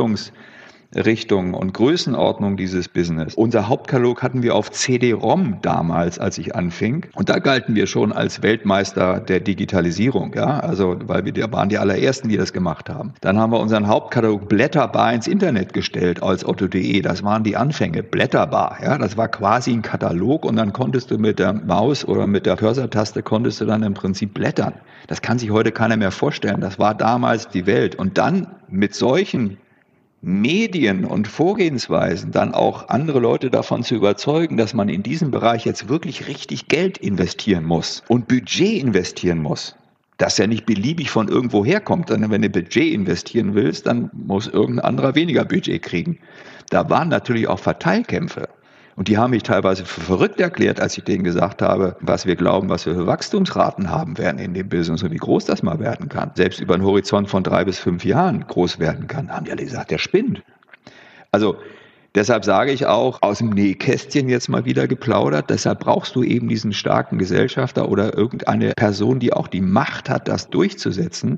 Entwicklungsrichtungen und Größenordnung dieses Business. Unser Hauptkatalog hatten wir auf CD-ROM damals, als ich anfing. Und da galten wir schon als Weltmeister der Digitalisierung, ja. Also, weil wir waren die allerersten, die das gemacht haben. Dann haben wir unseren Hauptkatalog blätterbar ins Internet gestellt als Otto.de. Das waren die Anfänge. Blätterbar, ja. Das war quasi ein Katalog und dann konntest du mit der Maus oder mit der Cursor-Taste konntest du dann im Prinzip blättern. Das kann sich heute keiner mehr vorstellen. Das war damals die Welt. Und dann mit solchen Medien und Vorgehensweisen dann auch andere Leute davon zu überzeugen, dass man in diesem Bereich jetzt wirklich richtig Geld investieren muss und Budget investieren muss. Das ja nicht beliebig von irgendwo herkommt, sondern wenn du Budget investieren willst, dann muss irgendein anderer weniger Budget kriegen. Da waren natürlich auch Verteilkämpfe. Und die haben mich teilweise für verrückt erklärt, als ich denen gesagt habe, was wir glauben, was wir für Wachstumsraten haben werden in dem Business und wie groß das mal werden kann. Selbst über einen Horizont von 3 bis 5 Jahren groß werden kann. Haben die alle gesagt, der spinnt. Also deshalb sage ich auch, aus dem Nähkästchen jetzt mal wieder geplaudert, deshalb brauchst du eben diesen starken Gesellschafter oder irgendeine Person, die auch die Macht hat, das durchzusetzen.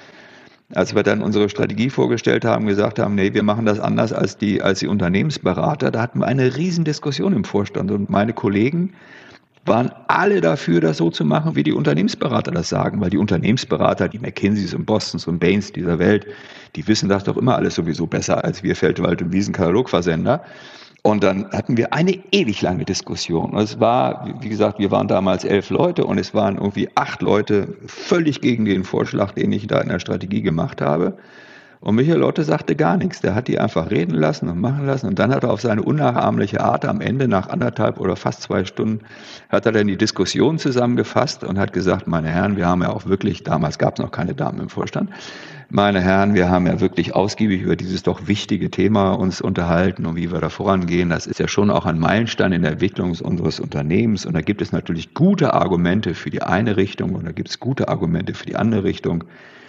Als wir dann unsere Strategie vorgestellt haben, gesagt haben, nee, wir machen das anders als die Unternehmensberater, da hatten wir eine riesen Diskussion im Vorstand und meine Kollegen waren alle dafür, das so zu machen, wie die Unternehmensberater das sagen, weil die Unternehmensberater, die McKinseys und Bostons und Bains dieser Welt, die wissen das doch immer alles sowieso besser als wir Feldwald- und Wiesen-Katalogversender. Und dann hatten wir eine ewig lange Diskussion. Und es war, wie gesagt, wir waren damals 11 Leute und es waren irgendwie 8 Leute völlig gegen den Vorschlag, den ich da in der Strategie gemacht habe. Und Michael Lotte sagte gar nichts. Der hat die einfach reden lassen und machen lassen. Und dann hat er auf seine unnachahmliche Art am Ende, nach 1,5 oder fast 2 Stunden, hat er dann die Diskussion zusammengefasst und hat gesagt, meine Herren, wir haben ja auch wirklich, damals gab es noch keine Damen im Vorstand, meine Herren, wir haben ja wirklich ausgiebig über dieses doch wichtige Thema uns unterhalten und wie wir da vorangehen. Das ist ja schon auch ein Meilenstein in der Entwicklung unseres Unternehmens. Und da gibt es natürlich gute Argumente für die eine Richtung und da gibt es gute Argumente für die andere Richtung.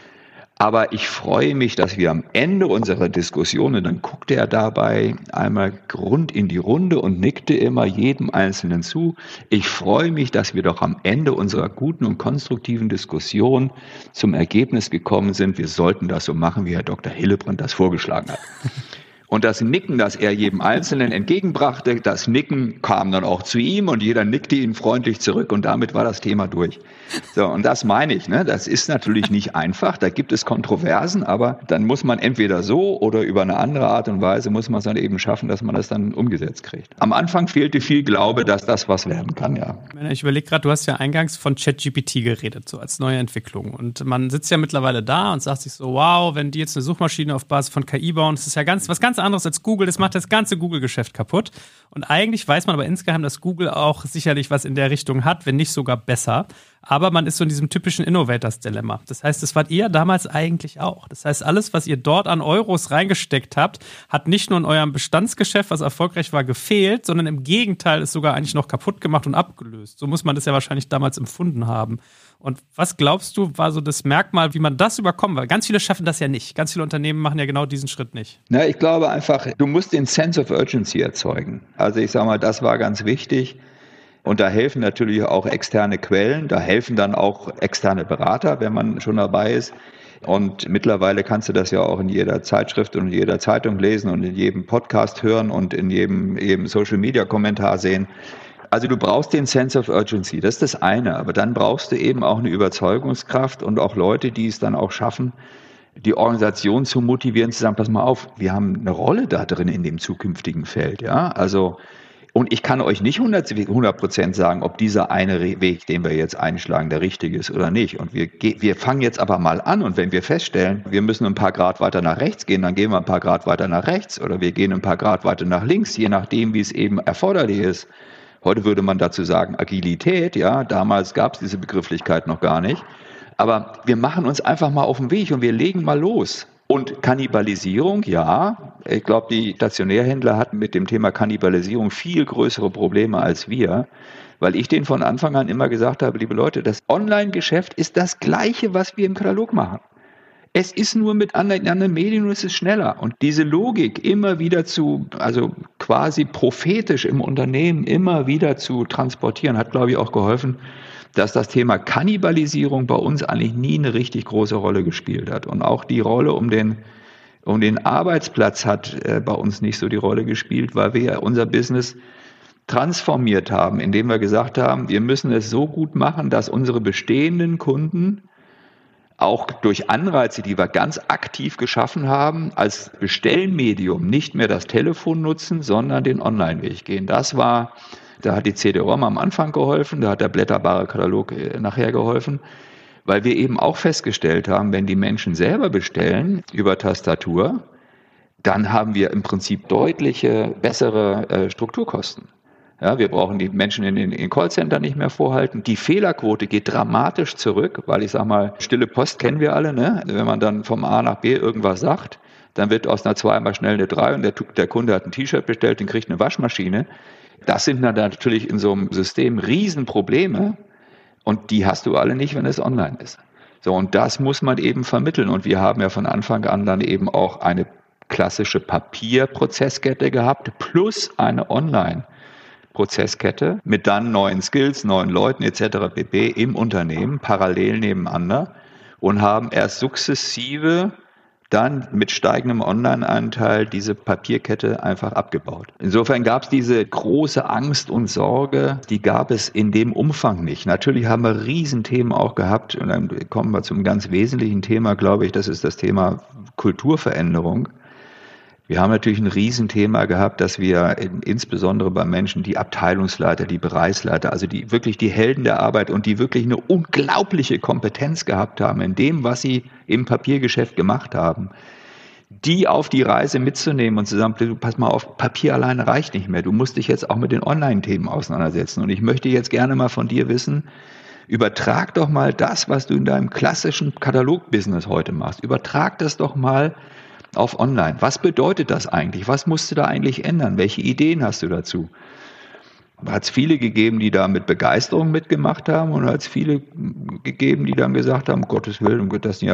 Aber ich freue mich, dass wir am Ende unserer Diskussion, und dann guckte er dabei einmal rund in die Runde und nickte immer jedem Einzelnen zu. Ich freue mich, dass wir doch am Ende unserer guten und konstruktiven Diskussion zum Ergebnis gekommen sind, wir sollten das so machen, wie Herr Dr. Hillebrand das vorgeschlagen hat. Und das Nicken, das er jedem Einzelnen entgegenbrachte, das Nicken kam dann auch zu ihm und jeder nickte ihn freundlich zurück und damit war das Thema durch. So, und das meine ich, ne? Das ist natürlich nicht einfach, da gibt es Kontroversen, aber dann muss man entweder so oder über eine andere Art und Weise muss man es dann eben schaffen, dass man das dann umgesetzt kriegt. Am Anfang fehlte viel Glaube, dass das was werden kann, ja. Ich überlege gerade, du hast ja eingangs von ChatGPT geredet, so als neue Entwicklung. Und man sitzt ja mittlerweile da und sagt sich so, wow, wenn die jetzt eine Suchmaschine auf Basis von KI bauen, das ist ja was ganz anderes als Google, das macht das ganze Google-Geschäft kaputt. Und eigentlich weiß man aber insgeheim, dass Google auch sicherlich was in der Richtung hat, wenn nicht sogar besser. Aber man ist so in diesem typischen Innovators-Dilemma. Das heißt, das wart ihr damals eigentlich auch. Das heißt, alles, was ihr dort an Euros reingesteckt habt, hat nicht nur in eurem Bestandsgeschäft, was erfolgreich war, gefehlt, sondern im Gegenteil ist sogar eigentlich noch kaputt gemacht und abgelöst. So muss man das ja wahrscheinlich damals empfunden haben. Und was glaubst du, war so das Merkmal, wie man das überkommen? Weil ganz viele schaffen das ja nicht. Ganz viele Unternehmen machen ja genau diesen Schritt nicht. Na, ich glaube einfach, du musst den Sense of Urgency erzeugen. Also ich sage mal, das war ganz wichtig. Und da helfen natürlich auch externe Quellen, da helfen dann auch externe Berater, wenn man schon dabei ist. Und mittlerweile kannst du das ja auch in jeder Zeitschrift und in jeder Zeitung lesen und in jedem Podcast hören und in jedem Social-Media-Kommentar sehen. Also du brauchst den Sense of Urgency, das ist das eine. Aber dann brauchst du eben auch eine Überzeugungskraft und auch Leute, die es dann auch schaffen, die Organisation zu motivieren, zu sagen, pass mal auf, wir haben eine Rolle da drin in dem zukünftigen Feld, ja. Also, und ich kann euch nicht 100% sagen, ob dieser eine Weg, den wir jetzt einschlagen, der richtige ist oder nicht. Und wir fangen jetzt aber mal an und wenn wir feststellen, wir müssen ein paar Grad weiter nach rechts gehen, dann gehen wir ein paar Grad weiter nach rechts oder wir gehen ein paar Grad weiter nach links, je nachdem, wie es eben erforderlich ist. Heute würde man dazu sagen Agilität, ja, damals gab es diese Begrifflichkeit noch gar nicht. Aber wir machen uns einfach mal auf den Weg und wir legen mal los. Und Kannibalisierung, ja, ich glaube, die Stationärhändler hatten mit dem Thema Kannibalisierung viel größere Probleme als wir, weil ich denen von Anfang an immer gesagt habe, liebe Leute, das Online-Geschäft ist das Gleiche, was wir im Katalog machen. Es ist nur mit anderen Medien und es ist schneller. Und diese Logik immer wieder also quasi prophetisch im Unternehmen immer wieder zu transportieren, hat, glaube ich, auch geholfen, dass das Thema Kannibalisierung bei uns eigentlich nie eine richtig große Rolle gespielt hat. Und auch die Rolle um den Arbeitsplatz hat bei uns nicht so die Rolle gespielt, weil wir unser Business transformiert haben, indem wir gesagt haben, wir müssen es so gut machen, dass unsere bestehenden Kunden auch durch Anreize, die wir ganz aktiv geschaffen haben, als Bestellmedium nicht mehr das Telefon nutzen, sondern den Online-Weg gehen. Da hat die CD-ROM am Anfang geholfen, da hat der blätterbare Katalog nachher geholfen, weil wir eben auch festgestellt haben, wenn die Menschen selber bestellen über Tastatur, dann haben wir im Prinzip deutliche bessere Strukturkosten. Ja, wir brauchen die Menschen in den Callcentern nicht mehr vorhalten. Die Fehlerquote geht dramatisch zurück, weil ich sage mal, stille Post kennen wir alle, ne? Wenn man dann vom A nach B irgendwas sagt, dann wird aus einer 2 mal schnell eine 3 und der Kunde hat ein T-Shirt bestellt und kriegt eine Waschmaschine. Das sind dann natürlich in so einem System Riesenprobleme und die hast du alle nicht, wenn es online ist. So, und das muss man eben vermitteln und wir haben ja von Anfang an dann eben auch eine klassische Papierprozesskette gehabt plus eine Online-Prozesskette mit dann neuen Skills, neuen Leuten etc. pp. Im Unternehmen parallel nebeneinander und haben erst sukzessive dann mit steigendem Online-Anteil diese Papierkette einfach abgebaut. Insofern gab es diese große Angst und Sorge, die gab es in dem Umfang nicht. Natürlich haben wir Riesenthemen auch gehabt und dann kommen wir zum ganz wesentlichen Thema, glaube ich, das ist das Thema Kulturveränderung. Wir haben natürlich ein Riesenthema gehabt, dass wir insbesondere bei Menschen, die Abteilungsleiter, die Bereichsleiter, also die wirklich die Helden der Arbeit und die wirklich eine unglaubliche Kompetenz gehabt haben in dem, was sie im Papiergeschäft gemacht haben, die auf die Reise mitzunehmen und zu sagen, du, pass mal auf, Papier alleine reicht nicht mehr. Du musst dich jetzt auch mit den Online-Themen auseinandersetzen. Und ich möchte jetzt gerne mal von dir wissen, übertrag doch mal das, was du in deinem klassischen Katalog-Business heute machst. Übertrag das doch mal auf Online. Was bedeutet das eigentlich? Was musst du da eigentlich ändern? Welche Ideen hast du dazu? Hat es viele gegeben, die da mit Begeisterung mitgemacht haben, und hat es viele gegeben, die dann gesagt haben, um Gottes Willen,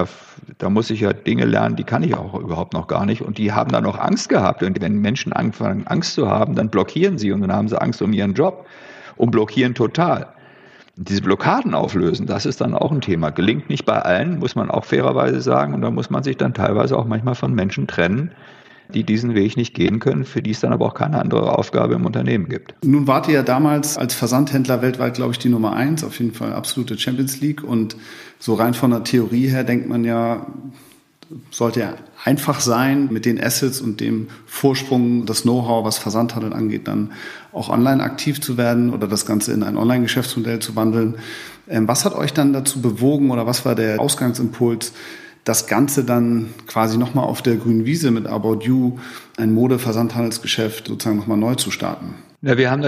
da muss ich ja Dinge lernen, die kann ich auch überhaupt noch gar nicht, und die haben dann auch Angst gehabt, und wenn Menschen anfangen Angst zu haben, dann blockieren sie, und dann haben sie Angst um ihren Job und blockieren total. Und diese Blockaden auflösen, das ist dann auch ein Thema. Gelingt nicht bei allen, muss man auch fairerweise sagen, und da muss man sich dann teilweise auch manchmal von Menschen trennen, die diesen Weg nicht gehen können, für die es dann aber auch keine andere Aufgabe im Unternehmen gibt. Nun wart ihr ja damals als Versandhändler weltweit, glaube ich, die Nummer 1, auf jeden Fall absolute Champions League, und so rein von der Theorie her denkt man ja, sollte ja einfach sein, mit den Assets und dem Vorsprung, das Know-how, was Versandhandel angeht, dann auch online aktiv zu werden oder das Ganze in ein Online-Geschäftsmodell zu wandeln. Was hat euch dann dazu bewogen, oder was war der Ausgangsimpuls, das Ganze dann quasi nochmal auf der grünen Wiese mit About You, ein Mode-Versandhandelsgeschäft, sozusagen nochmal neu zu starten? Ja, wir haben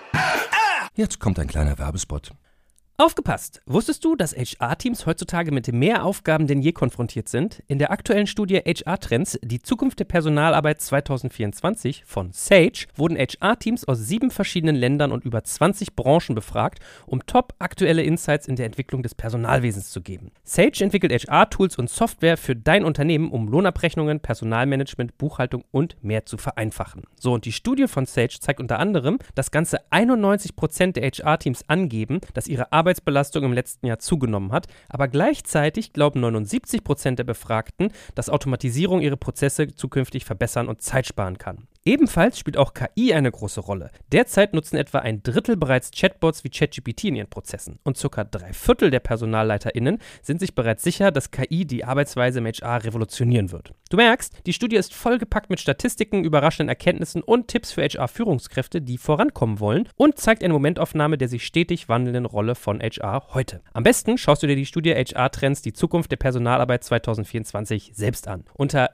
Jetzt kommt ein kleiner Werbespot. Aufgepasst! Wusstest du, dass HR-Teams heutzutage mit mehr Aufgaben denn je konfrontiert sind? In der aktuellen Studie HR-Trends, die Zukunft der Personalarbeit 2024 von Sage, wurden HR-Teams aus 7 verschiedenen Ländern und über 20 Branchen befragt, um top-aktuelle Insights in der Entwicklung des Personalwesens zu geben. Sage entwickelt HR-Tools und Software für dein Unternehmen, um Lohnabrechnungen, Personalmanagement, Buchhaltung und mehr zu vereinfachen. So, und die Studie von Sage zeigt unter anderem, dass ganze 91% der HR-Teams angeben, dass ihre Arbeitsbelastung im letzten Jahr zugenommen hat, aber gleichzeitig glauben 79% der Befragten, dass Automatisierung ihre Prozesse zukünftig verbessern und Zeit sparen kann. Ebenfalls spielt auch KI eine große Rolle. Derzeit nutzen etwa 1/3 bereits Chatbots wie ChatGPT in ihren Prozessen, und ca. 3/4 der PersonalleiterInnen sind sich bereits sicher, dass KI die Arbeitsweise im HR revolutionieren wird. Du merkst, die Studie ist vollgepackt mit Statistiken, überraschenden Erkenntnissen und Tipps für HR-Führungskräfte, die vorankommen wollen, und zeigt eine Momentaufnahme der sich stetig wandelnden Rolle von HR heute. Am besten schaust du dir die Studie HR-Trends, die Zukunft der Personalarbeit 2024 selbst an. Unter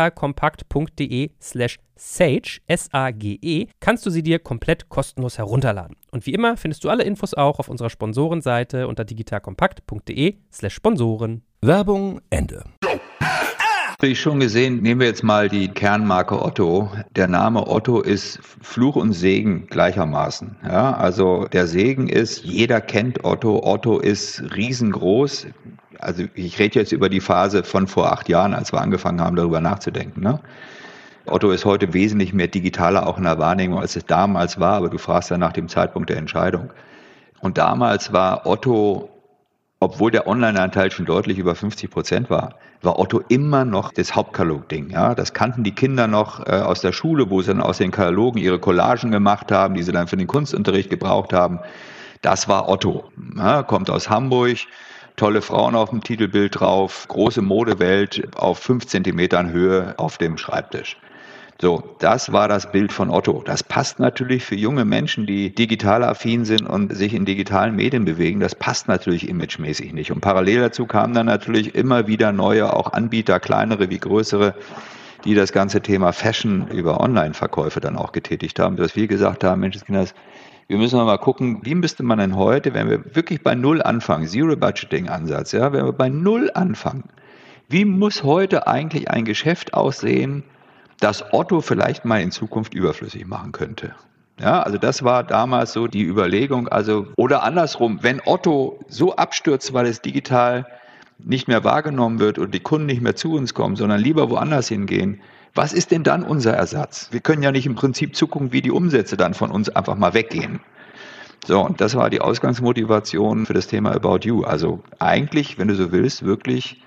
digitalkompakt.de/Sage, S-A-G-E, kannst du sie dir komplett kostenlos herunterladen. Und wie immer findest du alle Infos auch auf unserer Sponsorenseite unter digitalkompakt.de/Sponsoren. Werbung Ende. Habe ich schon gesehen, nehmen wir jetzt mal die Kernmarke Otto. Der Name Otto ist Fluch und Segen gleichermaßen. Ja, also der Segen ist, jeder kennt Otto. Otto ist riesengroß. Also ich rede jetzt über die Phase von vor 8 Jahren, als wir angefangen haben, darüber nachzudenken, ne? Otto ist heute wesentlich mehr digitaler auch in der Wahrnehmung, als es damals war, aber du fragst ja nach dem Zeitpunkt der Entscheidung. Und damals war Otto, obwohl der Online-Anteil schon deutlich über 50% war Otto immer noch das Hauptkatalog-Ding. Ja? Das kannten die Kinder noch aus der Schule, wo sie dann aus den Katalogen ihre Collagen gemacht haben, die sie dann für den Kunstunterricht gebraucht haben. Das war Otto. Ja? Kommt aus Hamburg, tolle Frauen auf dem Titelbild drauf, große Modewelt auf 5 Zentimetern Höhe auf dem Schreibtisch. So, das war das Bild von Otto. Das passt natürlich für junge Menschen, die digital affin sind und sich in digitalen Medien bewegen. Das passt natürlich imagemäßig nicht. Und parallel dazu kamen dann natürlich immer wieder neue, auch Anbieter, kleinere wie größere, die das ganze Thema Fashion über Online-Verkäufe dann auch getätigt haben. Dass wir gesagt haben, Menschenskinders, wir müssen mal gucken, wie müsste man denn heute, wenn wir wirklich bei Null anfangen, Zero-Budgeting-Ansatz, ja, wenn wir bei Null anfangen, wie muss heute eigentlich ein Geschäft aussehen, das Otto vielleicht mal in Zukunft überflüssig machen könnte. Ja, also das war damals so die Überlegung, also, oder andersrum, wenn Otto so abstürzt, weil es digital nicht mehr wahrgenommen wird und die Kunden nicht mehr zu uns kommen, sondern lieber woanders hingehen, was ist denn dann unser Ersatz? Wir können ja nicht im Prinzip zugucken, wie die Umsätze dann von uns einfach mal weggehen. So, und das war die Ausgangsmotivation für das Thema About You. Also eigentlich, wenn du so willst, wirklich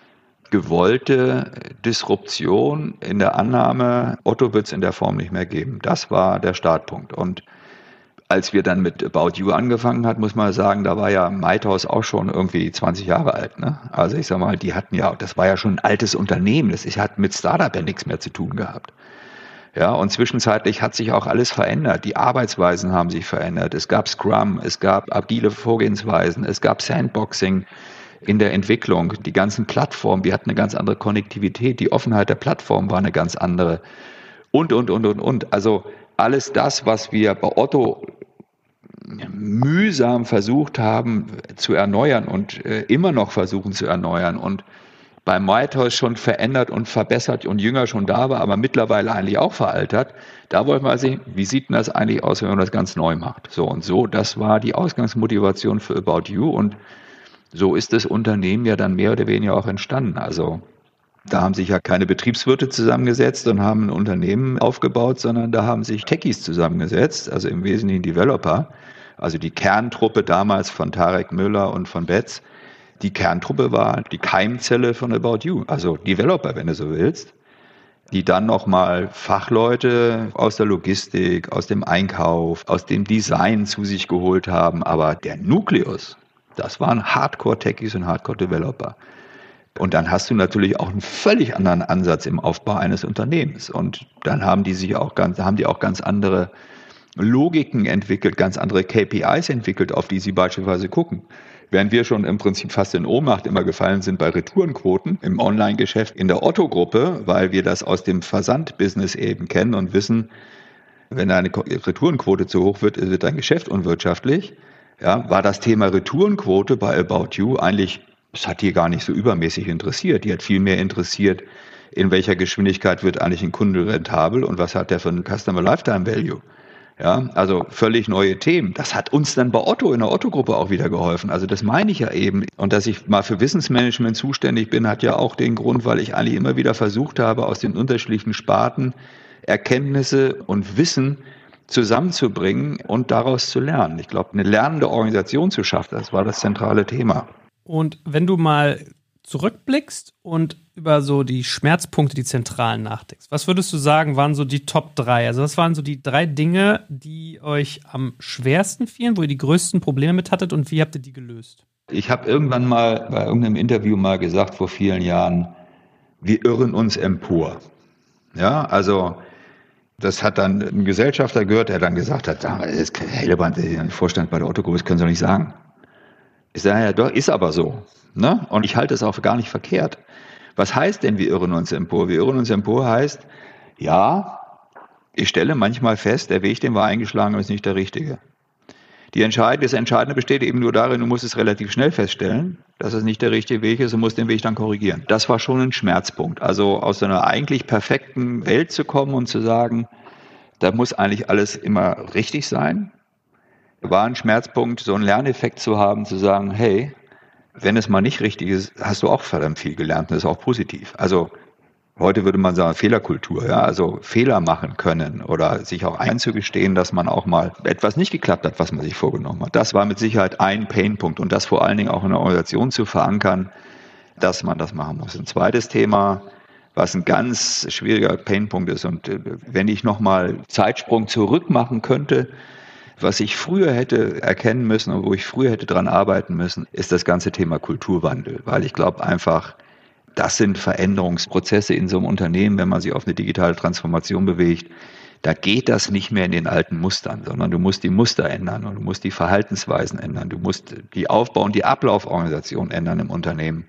gewollte Disruption in der Annahme, Otto wird es in der Form nicht mehr geben. Das war der Startpunkt. Und als wir dann mit About You angefangen hat, muss man sagen, da war ja Meithaus auch schon irgendwie 20 Jahre alt. Ne? Also ich sag mal, die hatten ja, das war ja schon ein altes Unternehmen. Das hat mit Startup ja nichts mehr zu tun gehabt. Ja, und zwischenzeitlich hat sich auch alles verändert. Die Arbeitsweisen haben sich verändert. Es gab Scrum, es gab agile Vorgehensweisen, es gab Sandboxing. in der Entwicklung, die ganzen Plattformen, wir hatten eine ganz andere Konnektivität, die Offenheit der Plattform war eine ganz andere und. Also alles das, was wir bei Otto mühsam versucht haben zu erneuern und immer noch versuchen zu erneuern und bei Mythos schon verändert und verbessert und jünger schon da war, aber mittlerweile eigentlich auch veraltert, da wollten wir sehen, wie sieht denn das eigentlich aus, wenn man das ganz neu macht. So, das war die Ausgangsmotivation für About You und so ist das Unternehmen ja dann mehr oder weniger auch entstanden. Also da haben sich ja keine Betriebswirte zusammengesetzt und haben ein Unternehmen aufgebaut, sondern da haben sich Techies zusammengesetzt, also im Wesentlichen Developer, also die Kerntruppe damals von Tarek Müller und von Betz. Die Kerntruppe war die Keimzelle von About You, also Developer, wenn du so willst, die dann nochmal Fachleute aus der Logistik, aus dem Einkauf, aus dem Design zu sich geholt haben. Aber der Nukleus, das waren Hardcore-Techies und Hardcore-Developer. Und dann hast du natürlich auch einen völlig anderen Ansatz im Aufbau eines Unternehmens. Und dann haben die auch ganz andere Logiken entwickelt, ganz andere KPIs entwickelt, auf die sie beispielsweise gucken. Während wir schon im Prinzip fast in Ohnmacht immer gefallen sind bei Retourenquoten im Online-Geschäft in der Otto-Gruppe, weil wir das aus dem Versandbusiness eben kennen und wissen, wenn eine Retourenquote zu hoch wird, wird dein Geschäft unwirtschaftlich. Ja, war das Thema Retourenquote bei About You eigentlich, das hat die gar nicht so übermäßig interessiert. Die hat viel mehr interessiert, in welcher Geschwindigkeit wird eigentlich ein Kunde rentabel und was hat der für einen Customer Lifetime Value. Ja, also völlig neue Themen. Das hat uns dann bei Otto in der Otto-Gruppe auch wieder geholfen. Also das meine ich ja eben. Und dass ich mal für Wissensmanagement zuständig bin, hat ja auch den Grund, weil ich eigentlich immer wieder versucht habe, aus den unterschiedlichen Sparten Erkenntnisse und Wissen zusammenzubringen und daraus zu lernen. Ich glaube, eine lernende Organisation zu schaffen, das war das zentrale Thema. Und wenn du mal zurückblickst und über so die Schmerzpunkte, die zentralen nachdenkst, was würdest du sagen, waren so die Top 3? Also was waren so die 3 Dinge, die euch am schwersten fielen, wo ihr die größten Probleme mit hattet und wie habt ihr die gelöst? Ich habe irgendwann mal bei irgendeinem Interview mal gesagt, vor vielen Jahren, wir irren uns empor. Ja, also das hat dann ein Gesellschafter gehört, der dann gesagt hat, Herr Hillebrand, der Vorstand bei der Otto-Gruppe, das können Sie doch nicht sagen. Ich sage, ja, doch, ist aber so. Ne? Und ich halte es auch gar nicht verkehrt. Was heißt denn, wir irren uns empor? Wir irren uns empor heißt, ja, ich stelle manchmal fest, der Weg, den wir eingeschlagen haben, ist nicht der richtige. Das Entscheidende besteht eben nur darin, du musst es relativ schnell feststellen, dass es nicht der richtige Weg ist und musst den Weg dann korrigieren. Das war schon ein Schmerzpunkt. Also aus einer eigentlich perfekten Welt zu kommen und zu sagen, da muss eigentlich alles immer richtig sein, war ein Schmerzpunkt, so einen Lerneffekt zu haben, zu sagen, hey, wenn es mal nicht richtig ist, hast du auch verdammt viel gelernt und das ist auch positiv. Also heute würde man sagen Fehlerkultur, ja, also Fehler machen können oder sich auch einzugestehen, dass man auch mal etwas nicht geklappt hat, was man sich vorgenommen hat. Das war mit Sicherheit ein Painpunkt und das vor allen Dingen auch in der Organisation zu verankern, dass man das machen muss. Ein zweites Thema, was ein ganz schwieriger Painpunkt ist und wenn ich nochmal Zeitsprung zurück machen könnte, was ich früher hätte erkennen müssen und wo ich früher hätte dran arbeiten müssen, ist das ganze Thema Kulturwandel. Weil ich glaube einfach, das sind Veränderungsprozesse in so einem Unternehmen, wenn man sich auf eine digitale Transformation bewegt. Da geht das nicht mehr in den alten Mustern, sondern du musst die Muster ändern und du musst die Verhaltensweisen ändern. Du musst die Aufbau- und die Ablauforganisation ändern im Unternehmen.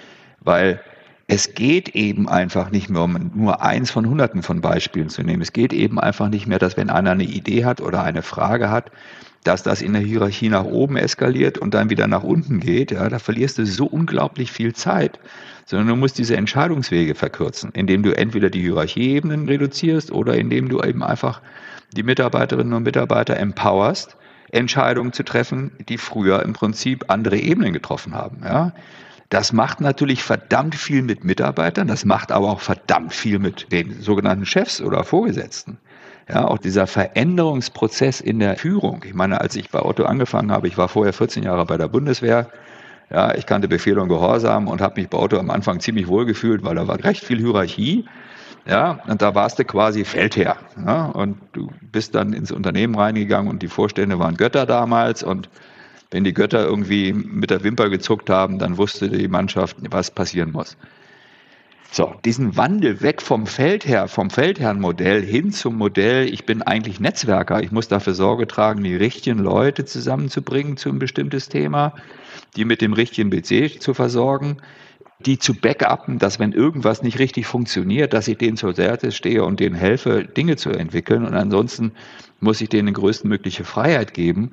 Weil es geht eben einfach nicht mehr, um nur eins von Hunderten von Beispielen zu nehmen. Es geht eben einfach nicht mehr, dass wenn einer eine Idee hat oder eine Frage hat, dass das in der Hierarchie nach oben eskaliert und dann wieder nach unten geht. Ja, da verlierst du so unglaublich viel Zeit, sondern du musst diese Entscheidungswege verkürzen, indem du entweder die Hierarchieebenen reduzierst oder indem du eben einfach die Mitarbeiterinnen und Mitarbeiter empowerst, Entscheidungen zu treffen, die früher im Prinzip andere Ebenen getroffen haben. Ja. Das macht natürlich verdammt viel mit Mitarbeitern, das macht aber auch verdammt viel mit den sogenannten Chefs oder Vorgesetzten. Ja, auch dieser Veränderungsprozess in der Führung. Ich meine, als ich bei Otto angefangen habe, ich war vorher 14 Jahre bei der Bundeswehr, ja, ich kannte Befehl und Gehorsam und habe mich bei Otto am Anfang ziemlich wohl gefühlt, weil da war recht viel Hierarchie. Ja, und da warst du quasi Feldherr. Ja, und du bist dann ins Unternehmen reingegangen und die Vorstände waren Götter damals und wenn die Götter irgendwie mit der Wimper gezuckt haben, dann wusste die Mannschaft, was passieren muss. So, diesen Wandel weg vom Feldherrnmodell hin zum Modell, ich bin eigentlich Netzwerker, ich muss dafür Sorge tragen, die richtigen Leute zusammenzubringen zu ein bestimmtes Thema, die mit dem richtigen Budget zu versorgen, die zu backuppen, dass wenn irgendwas nicht richtig funktioniert, dass ich denen zur Seite stehe und denen helfe, Dinge zu entwickeln, und ansonsten muss ich denen die größtmögliche Freiheit geben.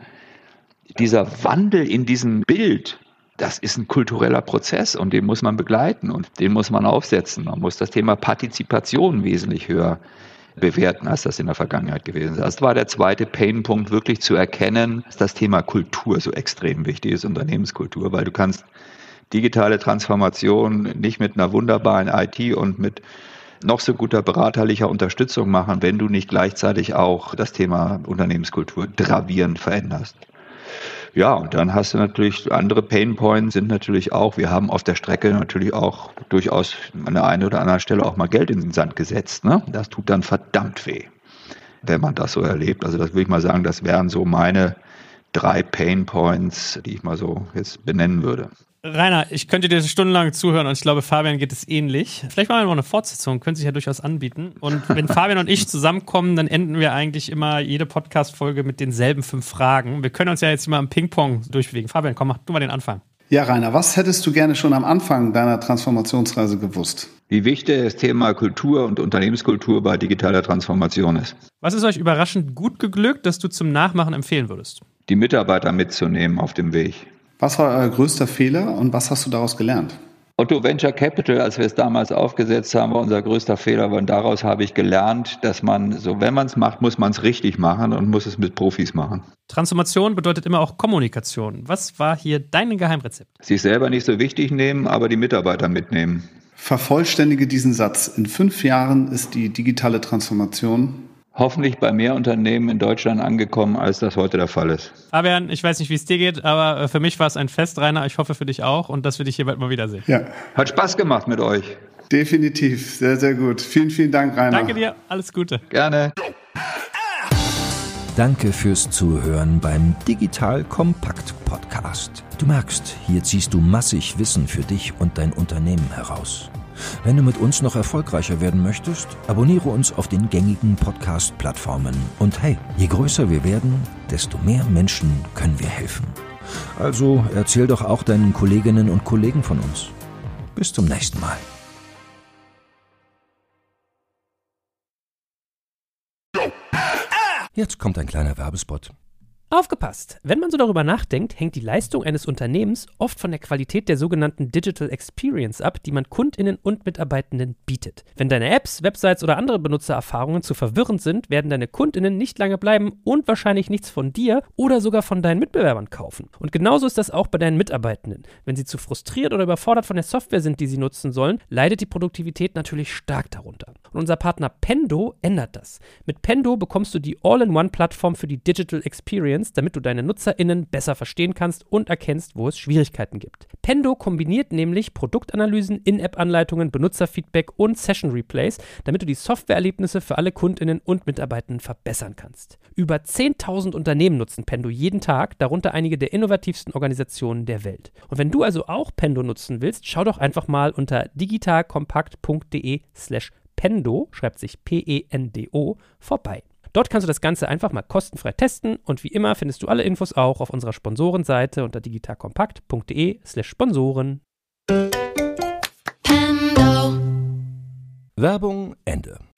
Dieser Wandel in diesem Bild, das ist ein kultureller Prozess und den muss man begleiten und den muss man aufsetzen. Man muss das Thema Partizipation wesentlich höher bewerten, als das in der Vergangenheit gewesen ist. Das war der zweite Painpunkt, wirklich zu erkennen, dass das Thema Kultur so extrem wichtig ist, Unternehmenskultur, weil du kannst digitale Transformation nicht mit einer wunderbaren IT und mit noch so guter beraterlicher Unterstützung machen, wenn du nicht gleichzeitig auch das Thema Unternehmenskultur gravierend veränderst. Ja, und dann hast du natürlich andere Painpoints, sind natürlich auch, wir haben auf der Strecke natürlich auch durchaus an der einen oder anderen Stelle auch mal Geld in den Sand gesetzt. Ne? Das tut dann verdammt weh, wenn man das so erlebt. Also das würde ich mal sagen, das wären so meine 3 Painpoints, die ich mal so jetzt benennen würde. Rainer, ich könnte dir stundenlang zuhören und ich glaube, Fabian geht es ähnlich. Vielleicht machen wir noch eine Fortsetzung, könnte sich ja durchaus anbieten. Und wenn Fabian und ich zusammenkommen, dann enden wir eigentlich immer jede Podcast-Folge mit denselben 5 Fragen. Wir können uns ja jetzt mal im Ping-Pong durchbewegen. Fabian, komm, mach du mal den Anfang. Ja, Rainer, was hättest du gerne schon am Anfang deiner Transformationsreise gewusst? Wie wichtig das Thema Kultur und Unternehmenskultur bei digitaler Transformation ist. Was ist euch überraschend gut geglückt, dass du zum Nachmachen empfehlen würdest? Die Mitarbeiter mitzunehmen auf dem Weg. Was war euer größter Fehler und was hast du daraus gelernt? Otto Venture Capital, als wir es damals aufgesetzt haben, war unser größter Fehler, weil daraus habe ich gelernt, dass man, so wenn man es macht, muss man es richtig machen und muss es mit Profis machen. Transformation bedeutet immer auch Kommunikation. Was war hier dein Geheimrezept? Sich selber nicht so wichtig nehmen, aber die Mitarbeiter mitnehmen. Vervollständige diesen Satz. In 5 Jahren ist die digitale Transformation hoffentlich bei mehr Unternehmen in Deutschland angekommen, als das heute der Fall ist. Fabian, ich weiß nicht, wie es dir geht, aber für mich war es ein Fest, Rainer. Ich hoffe für dich auch und dass wir dich hier bald mal wiedersehen. Ja. Hat Spaß gemacht mit euch. Definitiv, sehr, sehr gut. Vielen, vielen Dank, Rainer. Danke dir, alles Gute. Gerne. Danke fürs Zuhören beim Digital Kompakt Podcast. Du merkst, hier ziehst du massig Wissen für dich und dein Unternehmen heraus. Wenn du mit uns noch erfolgreicher werden möchtest, abonniere uns auf den gängigen Podcast-Plattformen. Und hey, je größer wir werden, desto mehr Menschen können wir helfen. Also erzähl doch auch deinen Kolleginnen und Kollegen von uns. Bis zum nächsten Mal. Jetzt kommt ein kleiner Werbespot. Aufgepasst! Wenn man so darüber nachdenkt, hängt die Leistung eines Unternehmens oft von der Qualität der sogenannten Digital Experience ab, die man KundInnen und Mitarbeitenden bietet. Wenn deine Apps, Websites oder andere Benutzererfahrungen zu verwirrend sind, werden deine KundInnen nicht lange bleiben und wahrscheinlich nichts von dir oder sogar von deinen Mitbewerbern kaufen. Und genauso ist das auch bei deinen Mitarbeitenden. Wenn sie zu frustriert oder überfordert von der Software sind, die sie nutzen sollen, leidet die Produktivität natürlich stark darunter. Und unser Partner Pendo ändert das. Mit Pendo bekommst du die All-in-One-Plattform für die Digital Experience, damit du deine NutzerInnen besser verstehen kannst und erkennst, wo es Schwierigkeiten gibt. Pendo kombiniert nämlich Produktanalysen, In-App-Anleitungen, Benutzerfeedback und Session-Replays, damit du die Softwareerlebnisse für alle KundInnen und Mitarbeitenden verbessern kannst. Über 10.000 Unternehmen nutzen Pendo jeden Tag, darunter einige der innovativsten Organisationen der Welt. Und wenn du also auch Pendo nutzen willst, schau doch einfach mal unter digitalkompakt.de/Pendo, schreibt sich P-E-N-D-O, vorbei. Dort kannst du das Ganze einfach mal kostenfrei testen und wie immer findest du alle Infos auch auf unserer Sponsorenseite unter digitalkompakt.de/Sponsoren. Werbung Ende.